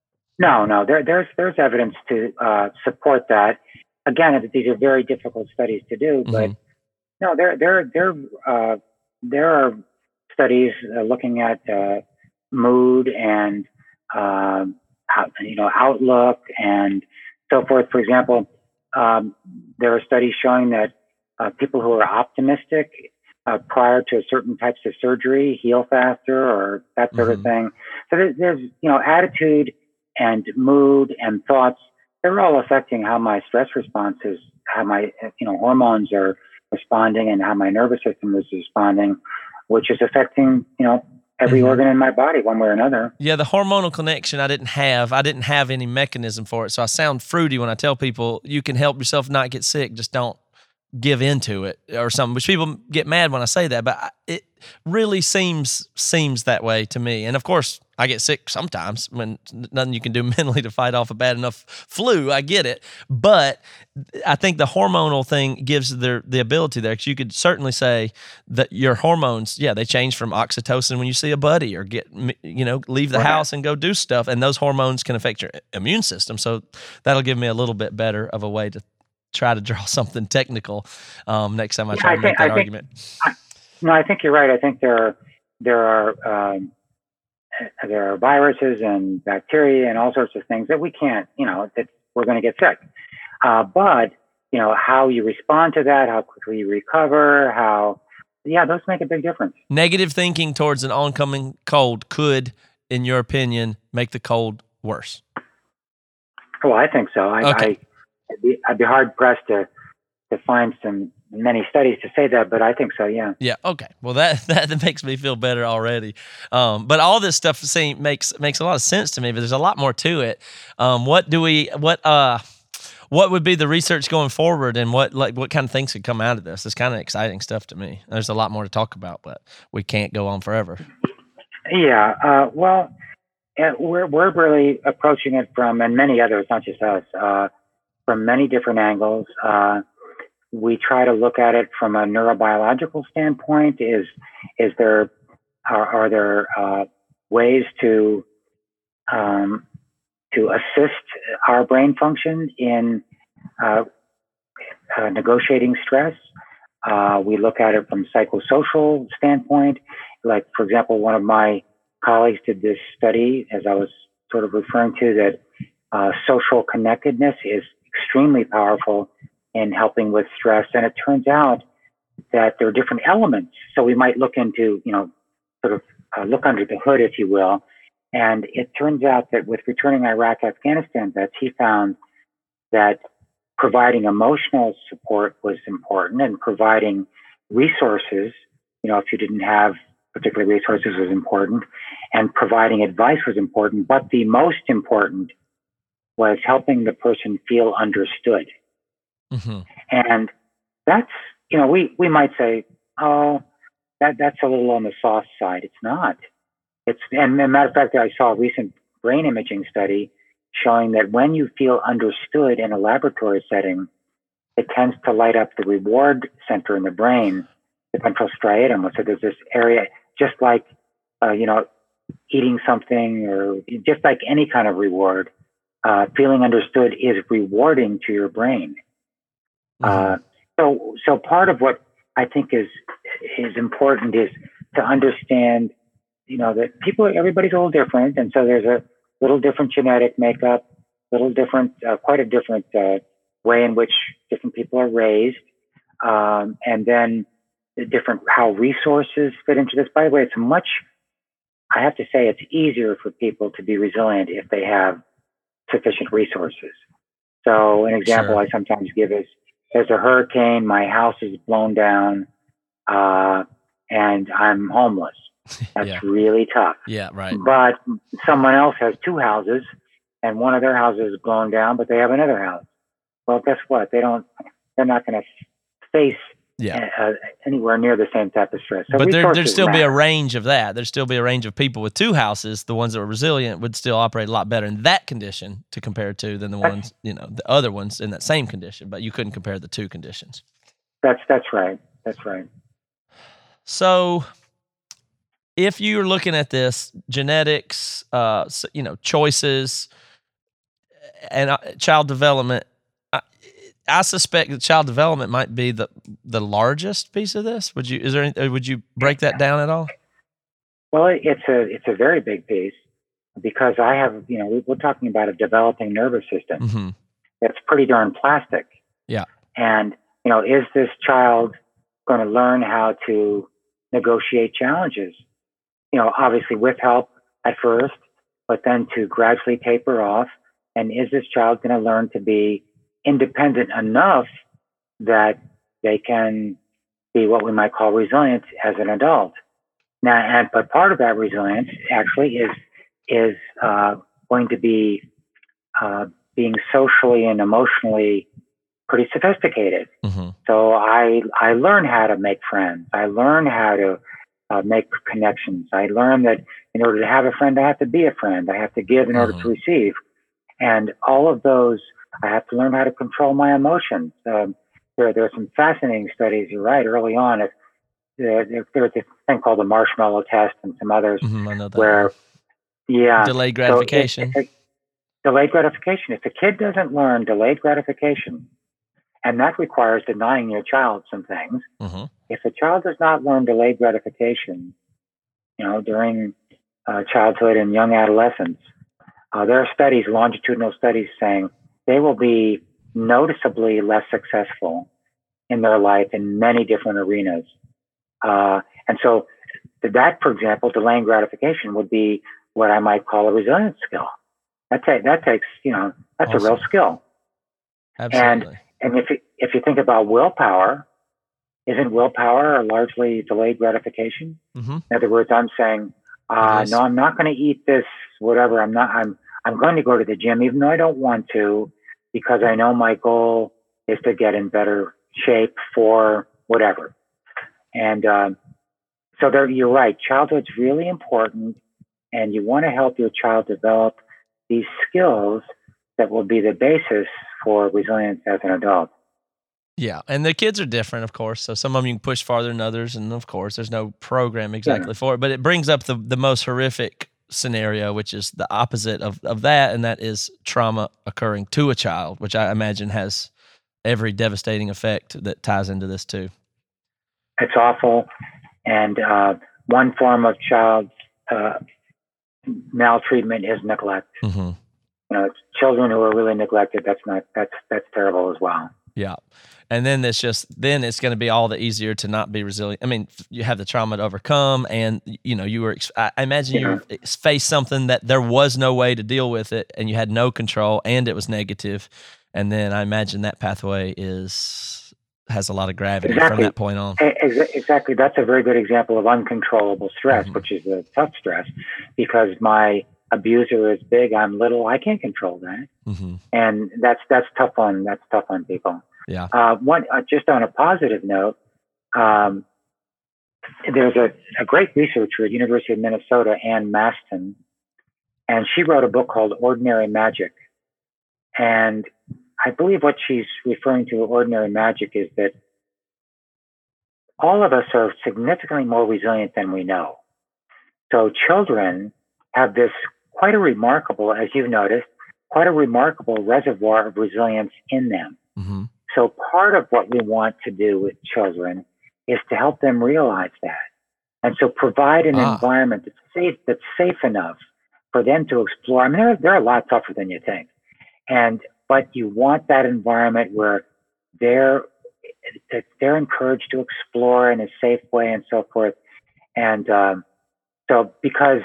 No, no. There, there's there's evidence to uh, support that. Again, these are very difficult studies to do, but mm-hmm. no, there there there uh, there are studies uh, looking at uh, mood and uh, you know outlook and so forth. For example. Um, there are studies showing that uh, people who are optimistic uh, prior to certain types of surgery heal faster, or that sort mm-hmm. of thing. So there's, there's, you know, attitude and mood and thoughts. They're all affecting how my stress response is, how my, you know, hormones are responding, and how my nervous system is responding, which is affecting, you know, every mm-hmm. organ in my body one way or another. Yeah, the hormonal connection I didn't have. I didn't have any mechanism for it. So I sound fruity when I tell people you can help yourself not get sick. Just don't give into it or something. Which people get mad when I say that, but it really seems seems that way to me. And of course, I get sick sometimes when nothing you can do mentally to fight off a bad enough flu. I get it. But I think the hormonal thing gives the, the ability there. Because you could certainly say that your hormones, yeah, they change from oxytocin when you see a buddy or get, you know, leave the right. house and go do stuff. And those hormones can affect your immune system. So that'll give me a little bit better of a way to try to draw something technical um, next time I try yeah, to I make think, that I argument. Think, I, no, I think you're right. I think there are, there are, um, there are viruses and bacteria and all sorts of things that we can't, you know, that we're going to get sick. Uh, but, you know, how you respond to that, how quickly you recover, how, yeah, those make a big difference. Negative thinking towards an oncoming cold could, in your opinion, make the cold worse. Well, I think so. I, okay. I, I'd be, I'd be hard pressed to, to find some many studies to say that, but I think so. Yeah. Yeah. Okay. Well, that, that makes me feel better already. Um, but all this stuff seems, makes, makes a lot of sense to me, but there's a lot more to it. Um, what do we, what, uh, what would be the research going forward, and what, like, what kind of things could come out of this? It's kind of exciting stuff to me. There's a lot more to talk about, but we can't go on forever. Yeah. Uh, well, we're, we're really approaching it from, and many others, not just us, uh, from many different angles. Uh, We try to look at it from a neurobiological standpoint. Is is there are, are there uh, ways to um, to assist our brain function in uh, uh, negotiating stress? Uh, we look at it from a psychosocial standpoint. Like, for example, one of my colleagues did this study, as I was sort of referring to, that uh, social connectedness is extremely powerful in helping with stress. And it turns out that there are different elements. So we might look into, you know, sort of uh, look under the hood, if you will. And it turns out that with returning Iraq, Afghanistan vets, he found that providing emotional support was important, and providing resources, you know, if you didn't have particular resources, was important, and providing advice was important. But the most important was helping the person feel understood. Mm-hmm. And that's, you know, we, we might say, oh, that, that's a little on the soft side. It's not. It's, and as a matter of fact, I saw a recent brain imaging study showing that when you feel understood in a laboratory setting, it tends to light up the reward center in the brain, the ventral striatum. So there's this area, just like, uh, you know, eating something, or just like any kind of reward, uh, feeling understood is rewarding to your brain. Mm-hmm. Uh, so, so part of what I think is is important is to understand, you know, that people, everybody's a little different, and so there's a little different genetic makeup, little different, uh, quite a different uh, way in which different people are raised, um, and then the different how resources fit into this. By the way, it's much. I have to say, it's easier for people to be resilient if they have sufficient resources. So, an example Sure. I sometimes give is: there's a hurricane, my house is blown down, uh, and I'm homeless. That's Yeah. really tough. Yeah, right. But someone else has two houses, and one of their houses is blown down, but they have another house. Well, guess what? They don't. They're not going to face Yeah. uh, anywhere near the same type of stress. So But there, there'd resources still be a matter. range of that. There'd still be a range of people with two houses. The ones that were resilient would still operate a lot better in that condition to compare to than the That's- ones, you know, the other ones in that same condition. But you couldn't compare the two conditions. That's that's right. That's right. So if you're looking at this, genetics, uh, s- you know, choices, and uh, child development, I, I suspect that child development might be the the largest piece of this. Would you? Is there? Any, would you break that down at all? Well, it, it's a it's a very big piece, because I have, you know, we, we're talking about a developing nervous system Mm-hmm. that's pretty darn plastic. Yeah. And, you know, is this child going to learn how to negotiate challenges? You know, obviously with help at first, but then to gradually taper off. And is this child going to learn to be independent enough that they can be what we might call resilient as an adult? Now, and, but part of that resilience actually is is uh, going to be uh, being socially and emotionally pretty sophisticated. Mm-hmm. So I I learn how to make friends. I learn how to uh, make connections. I learn that in order to have a friend, I have to be a friend. I have to give in order Mhm. to receive. And all of those, I have to learn how to control my emotions. Um, there, there are some fascinating studies, you're right, early on. If, there, there, there's this thing called the marshmallow test and some others Mm-hmm. I know that. where, yeah. Delayed so if- gratification. if a- delayed gratification. If a kid doesn't learn delayed gratification, and that requires denying your child some things, mm-hmm. if a child does not learn delayed gratification, you know, during uh, childhood and young adolescence, uh, there are studies, longitudinal studies, saying they will be noticeably less successful in their life in many different arenas. Uh, and so that, for example, delaying gratification would be what I might call a resilience skill. That, ta- that takes, you know, that's a real Awesome. skill. Absolutely. And if you, if you think about willpower, isn't willpower largely delayed gratification? mm-hmm. In other words, I'm saying, uh, is. no, I'm not going to eat this, whatever. I'm not, I'm, I'm going to go to the gym, even though I don't want to, because I know my goal is to get in better shape for whatever. And, um, so there, you're right. Childhood's really important, and you want to help your child develop these skills that will be the basis for resilience as an adult. Yeah, and the kids are different, of course. So some of them you can push farther than others, and of course, there's no program exactly Yeah. for it. But it brings up the the most horrific scenario, which is the opposite of, of that, and that is trauma occurring to a child, which I imagine has every devastating effect that ties into this too. It's awful. And uh, one form of child uh, maltreatment is neglect. Mm-hmm. You know, it's children who are really neglected. That's not that's that's terrible as well. Yeah. And then it's just, then it's going to be all the easier to not be resilient. I mean, you have the trauma to overcome, and, you know, you were, I imagine Yeah. you faced something that there was no way to deal with it, and you had no control, and it was negative. And then I imagine that pathway is, has a lot of gravity Exactly. from that point on. Ex- Exactly. That's a very good example of uncontrollable stress, Mhm. which is a tough stress, because my abuser is big, I'm little, I can't control that. Mm-hmm. And that's, that's tough on, that's tough on people. Yeah. Uh, one, uh, just on a positive note, um, there's a, a great researcher at University of Minnesota, Ann Maston, and she wrote a book called Ordinary Magic. And I believe what she's referring to, Ordinary Magic, is that all of us are significantly more resilient than we know. So children have this quite a remarkable, as you've noticed, quite a remarkable reservoir of resilience in them. Mm-hmm. So part of what we want to do with children is to help them realize that. And so provide an Ah. environment that's safe, that's safe enough for them to explore. I mean, they're, they're a lot tougher than you think. And, but you want that environment where they're, that they're encouraged to explore in a safe way and so forth. And, um, so because,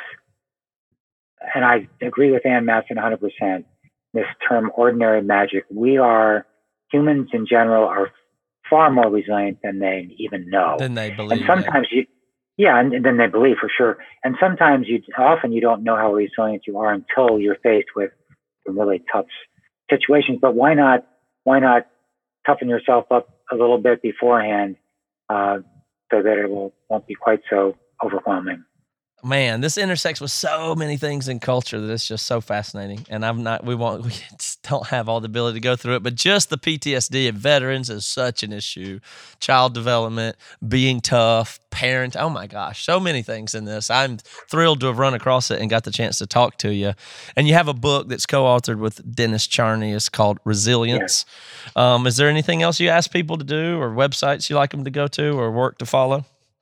and I agree with Ann Maston one hundred percent, this term ordinary magic, we are, humans in general are far more resilient than they even know. Then they believe. And sometimes you, yeah, and, and then they believe for sure. And sometimes you, often you don't know how resilient you are until you're faced with some really tough situations. But why not, why not toughen yourself up a little bit beforehand, uh, so that it will, won't be quite so overwhelming. Man, this intersects with so many things in culture that it's just so fascinating. And I'm not, we won't, we just don't have all the ability to go through it, but just the P T S D of veterans is such an issue. Child development, being tough, parent, oh my gosh, so many things in this. I'm thrilled to have run across it and got the chance to talk to you. And you have a book that's co-authored with Dennis Charney. It's called Resilience. Yes. Um, is there anything else you ask people to do, or websites you like them to go to, or work to follow?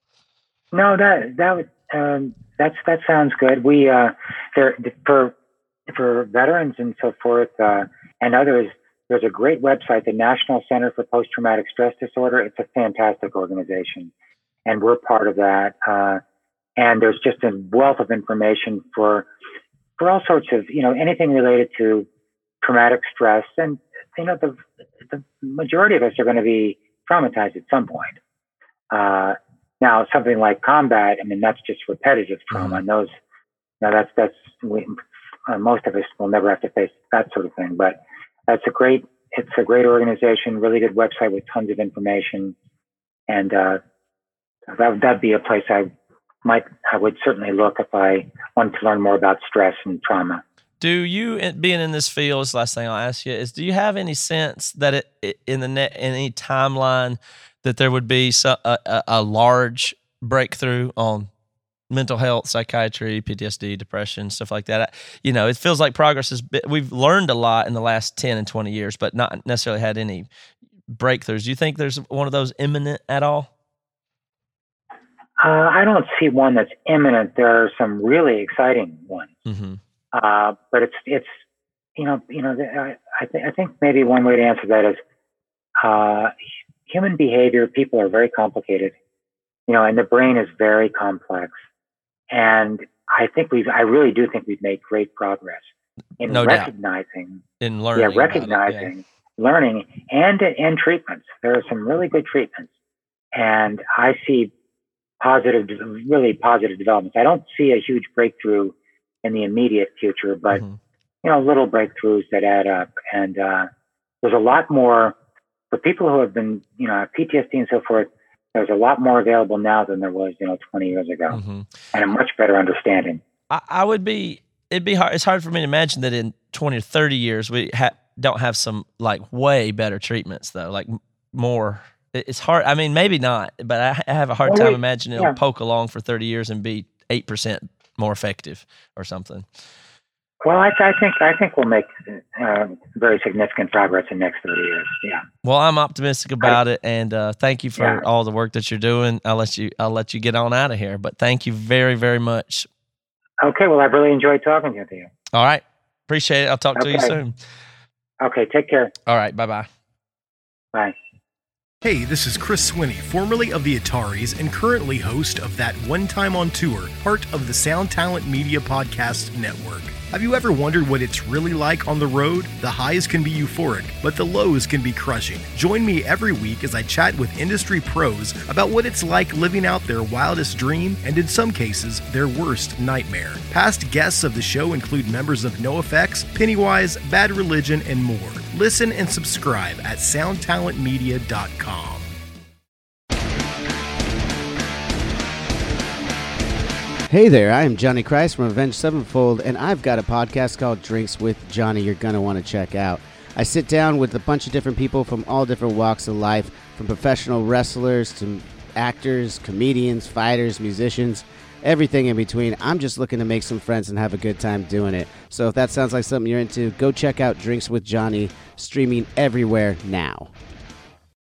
No, that, that would, um, That's that sounds good. We uh, there for for veterans and so forth uh, and others. There's a great website, the National Center for Post-Traumatic Stress Disorder. It's a fantastic organization, and we're part of that. Uh, and there's just a wealth of information for for all sorts of, you know, anything related to traumatic stress. And you know, the the majority of us are going to be traumatized at some point. Uh, Now, something like combat, I mean, that's just repetitive trauma. And those, now that's, that's, we, uh, most of us will never have to face that sort of thing. But that's a great, it's a great organization, really good website with tons of information. And uh, that, that'd be a place I might, I would certainly look if I wanted to learn more about stress and trauma. Do you, being in this field, this last thing I'll ask you is, do you have any sense that it, it in the net, in any timeline, that there would be a, a, a large breakthrough on mental health, psychiatry, P T S D, depression, stuff like that? You know, it feels like progress has been, we've learned a lot in the last ten and twenty years, but not necessarily had any breakthroughs. Do you think there's one of those imminent at all? Uh, I don't see one that's imminent. There are some really exciting ones. Mm-hmm. Uh, but it's, it's, you know, you know, I, I, th- I think maybe one way to answer that is, uh, human behavior, people are very complicated, you know, and the brain is very complex. And I think we've, I really do think we've made great progress in no recognizing, doubt. in learning, yeah, recognizing, it, yeah. learning, and and treatments. There are some really good treatments, and I see positive, really positive developments. I don't see a huge breakthrough in the immediate future, but mm-hmm. you know, little breakthroughs that add up. And uh, there's a lot more. For people who have been, you know, P T S D and so forth, there's a lot more available now than there was, you know, twenty years ago, mm-hmm. and a much better understanding. I, I would be, it'd be hard. It's hard for me to imagine that in twenty or thirty years, we ha- don't have some like way better treatments though, like more. It's hard. I mean, maybe not, but I, I have a hard well, time we, imagining it'll yeah. poke along for thirty years and be eight percent more effective or something. Well, I, I think I think we'll make uh, very significant progress in the next thirty years. Yeah. Well, I'm optimistic about I, it, and uh, thank you for yeah. all the work that you're doing. I'll let you I'll let you get on out of here, but thank you very very much. Okay. Well, I've really enjoyed talking to you. All right. Appreciate it. I'll talk okay. to you soon. Okay. Take care. All right. Bye bye. Bye. Hey, this is Chris Swinney, formerly of the Ataris and currently host of That One Time on Tour, part of the Sound Talent Media Podcast Network. Have you ever wondered what it's really like on the road? The highs can be euphoric, but the lows can be crushing. Join me every week as I chat with industry pros about what it's like living out their wildest dream and, in some cases, their worst nightmare. Past guests of the show include members of NoFX, Pennywise, Bad Religion, and more. Listen and subscribe at sound talent media dot com. Hey there, I am Johnny Christ from Avenged Sevenfold, and I've got a podcast called Drinks with Johnny you're going to want to check out. I sit down with a bunch of different people from all different walks of life, from professional wrestlers to actors, comedians, fighters, musicians, everything in between. I'm just looking to make some friends and have a good time doing it. So if that sounds like something you're into, go check out Drinks with Johnny, streaming everywhere now.